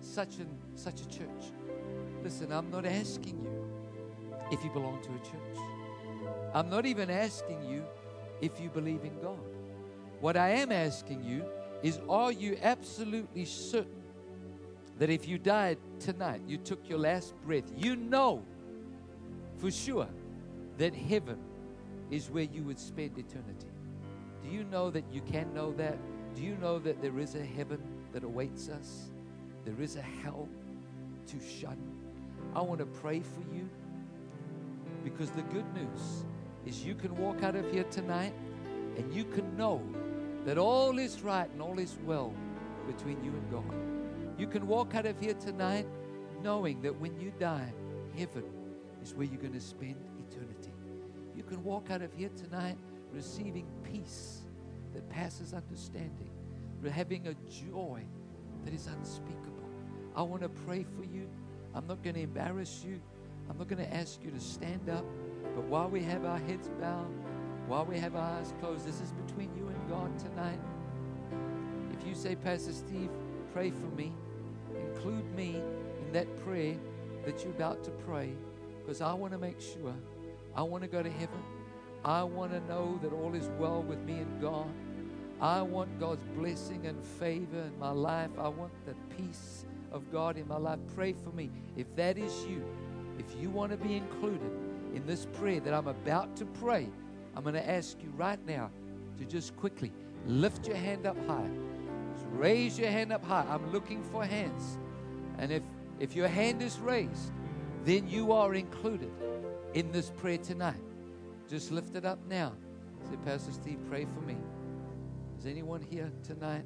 such a church. Listen, I'm not asking you if you belong to a church. I'm not even asking you if you believe in God. What I am asking you is, are you absolutely certain that if you died tonight, you took your last breath, you know for sure that heaven is where you would spend eternity? Do you know that you can know that? Do you know that there is a heaven that awaits us? There is a hell to shun. I want to pray for you, because the good news is you can walk out of here tonight and you can know that all is right and all is well between you and God. You can walk out of here tonight knowing that when you die, heaven is where you're going to spend eternity. You can walk out of here tonight receiving peace that passes understanding, having a joy that is unspeakable. I want to pray for you. I'm not going to embarrass you. I'm not going to ask you to stand up. But while we have our heads bowed, while we have our eyes closed, this is between you and God tonight. If you say, Pastor Steve, pray for me, include me in that prayer that you're about to pray, because I want to make sure. I want to go to heaven. I want to know that all is well with me and God. I want God's blessing and favor in my life. I want the peace of God in my life. Pray for me. If that is you, if you want to be included in this prayer that I'm about to pray, I'm going to ask you right now to just quickly lift your hand up high. Just raise your hand up high. I'm looking for hands. And if your hand is raised, then you are included in this prayer tonight. Just lift it up now. Say, Pastor Steve, pray for me. Is anyone here tonight?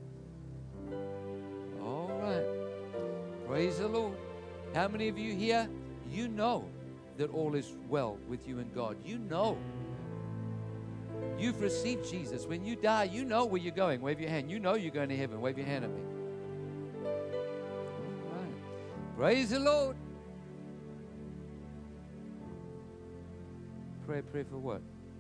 All right. Praise the Lord. How many of you here, you know that all is well with you and God? You know. You've received Jesus. When you die, you know where you're going. Wave your hand. You know you're going to heaven. Wave your hand at me. All right. Praise the Lord. Pray for what?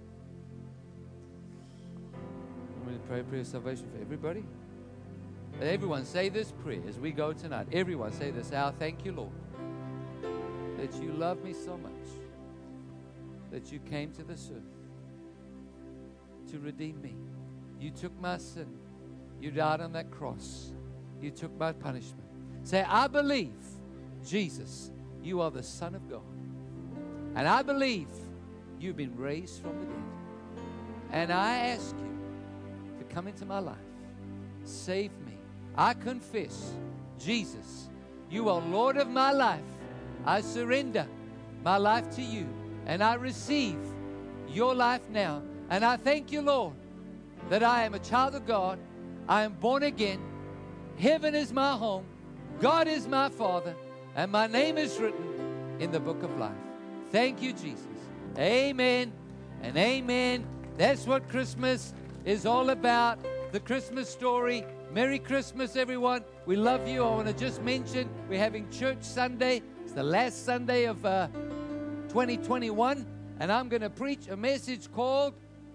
I'm going to pray a prayer of salvation for everybody. Everyone say this prayer as we go tonight. Everyone say this. I thank you, Lord, that you love me so much, that you came to this earth to redeem me. You took my sin. You died on that cross. You took my punishment. Say, I believe, Jesus, you are the Son of God. And I believe you've been raised from the dead. And I ask you to come into my life. Save me. I confess, Jesus, you are Lord of my life. I surrender my life to you. And I receive your life now. And I thank you, Lord, that I am a child of God. I am born again. Heaven is my home. God is my Father. And my name is written in the book of life. Thank you, Jesus. Amen and amen. That's what Christmas is all about. The Christmas story. Merry Christmas, everyone. We love you. I want to just mention we're having Church Sunday. It's the last Sunday of 2021. And I'm going to preach a message called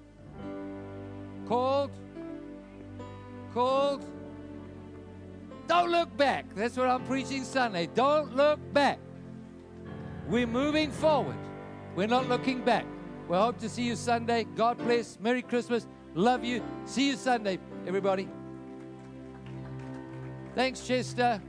Don't Look Back. That's what I'm preaching Sunday. Don't look back. We're moving forward. We're not looking back. We hope to see you Sunday. God bless. Merry Christmas. Love you. See you Sunday, everybody. Thanks, Chester.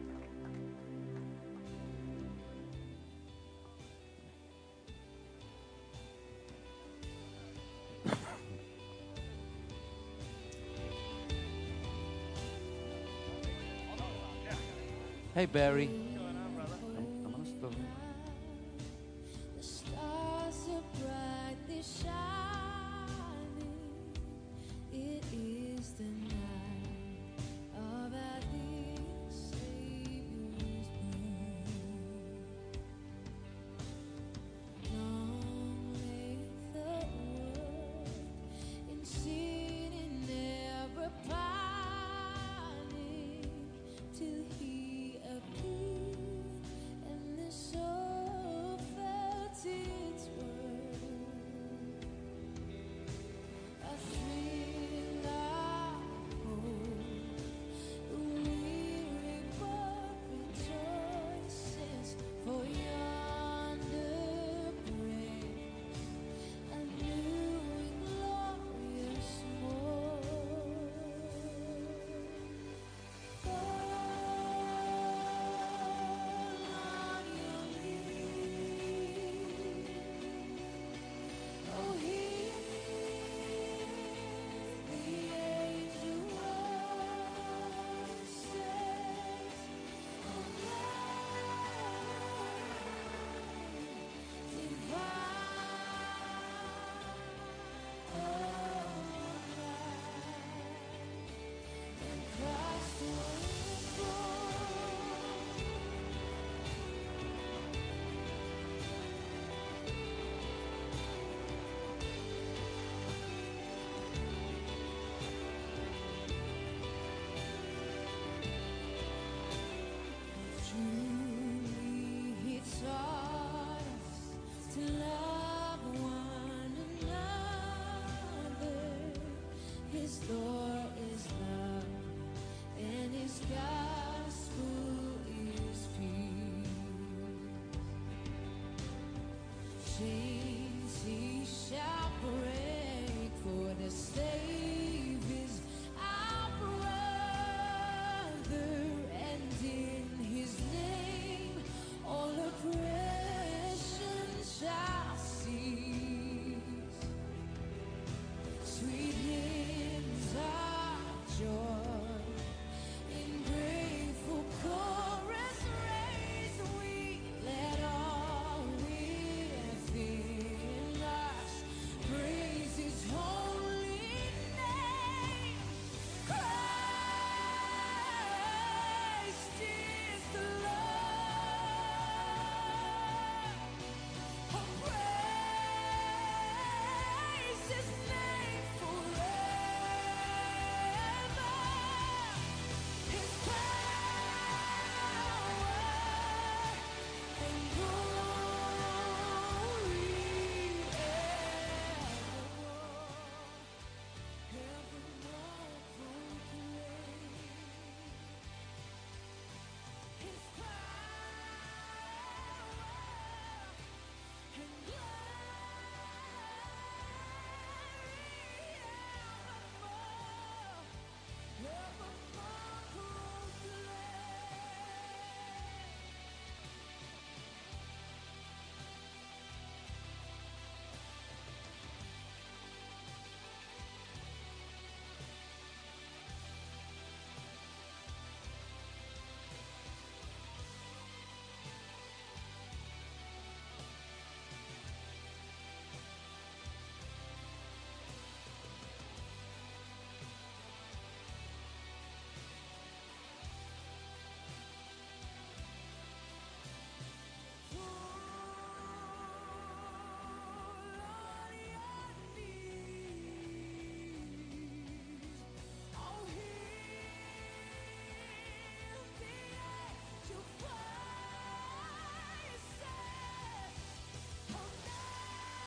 Hey, Barry. I'm on stone. The stars are brightly shining. It is the night of our dear Savior's birth. Long live the world in sin and never pining till He appears. to love one another. His law is love, and his gospel is peace. Chains he shall break, for the sake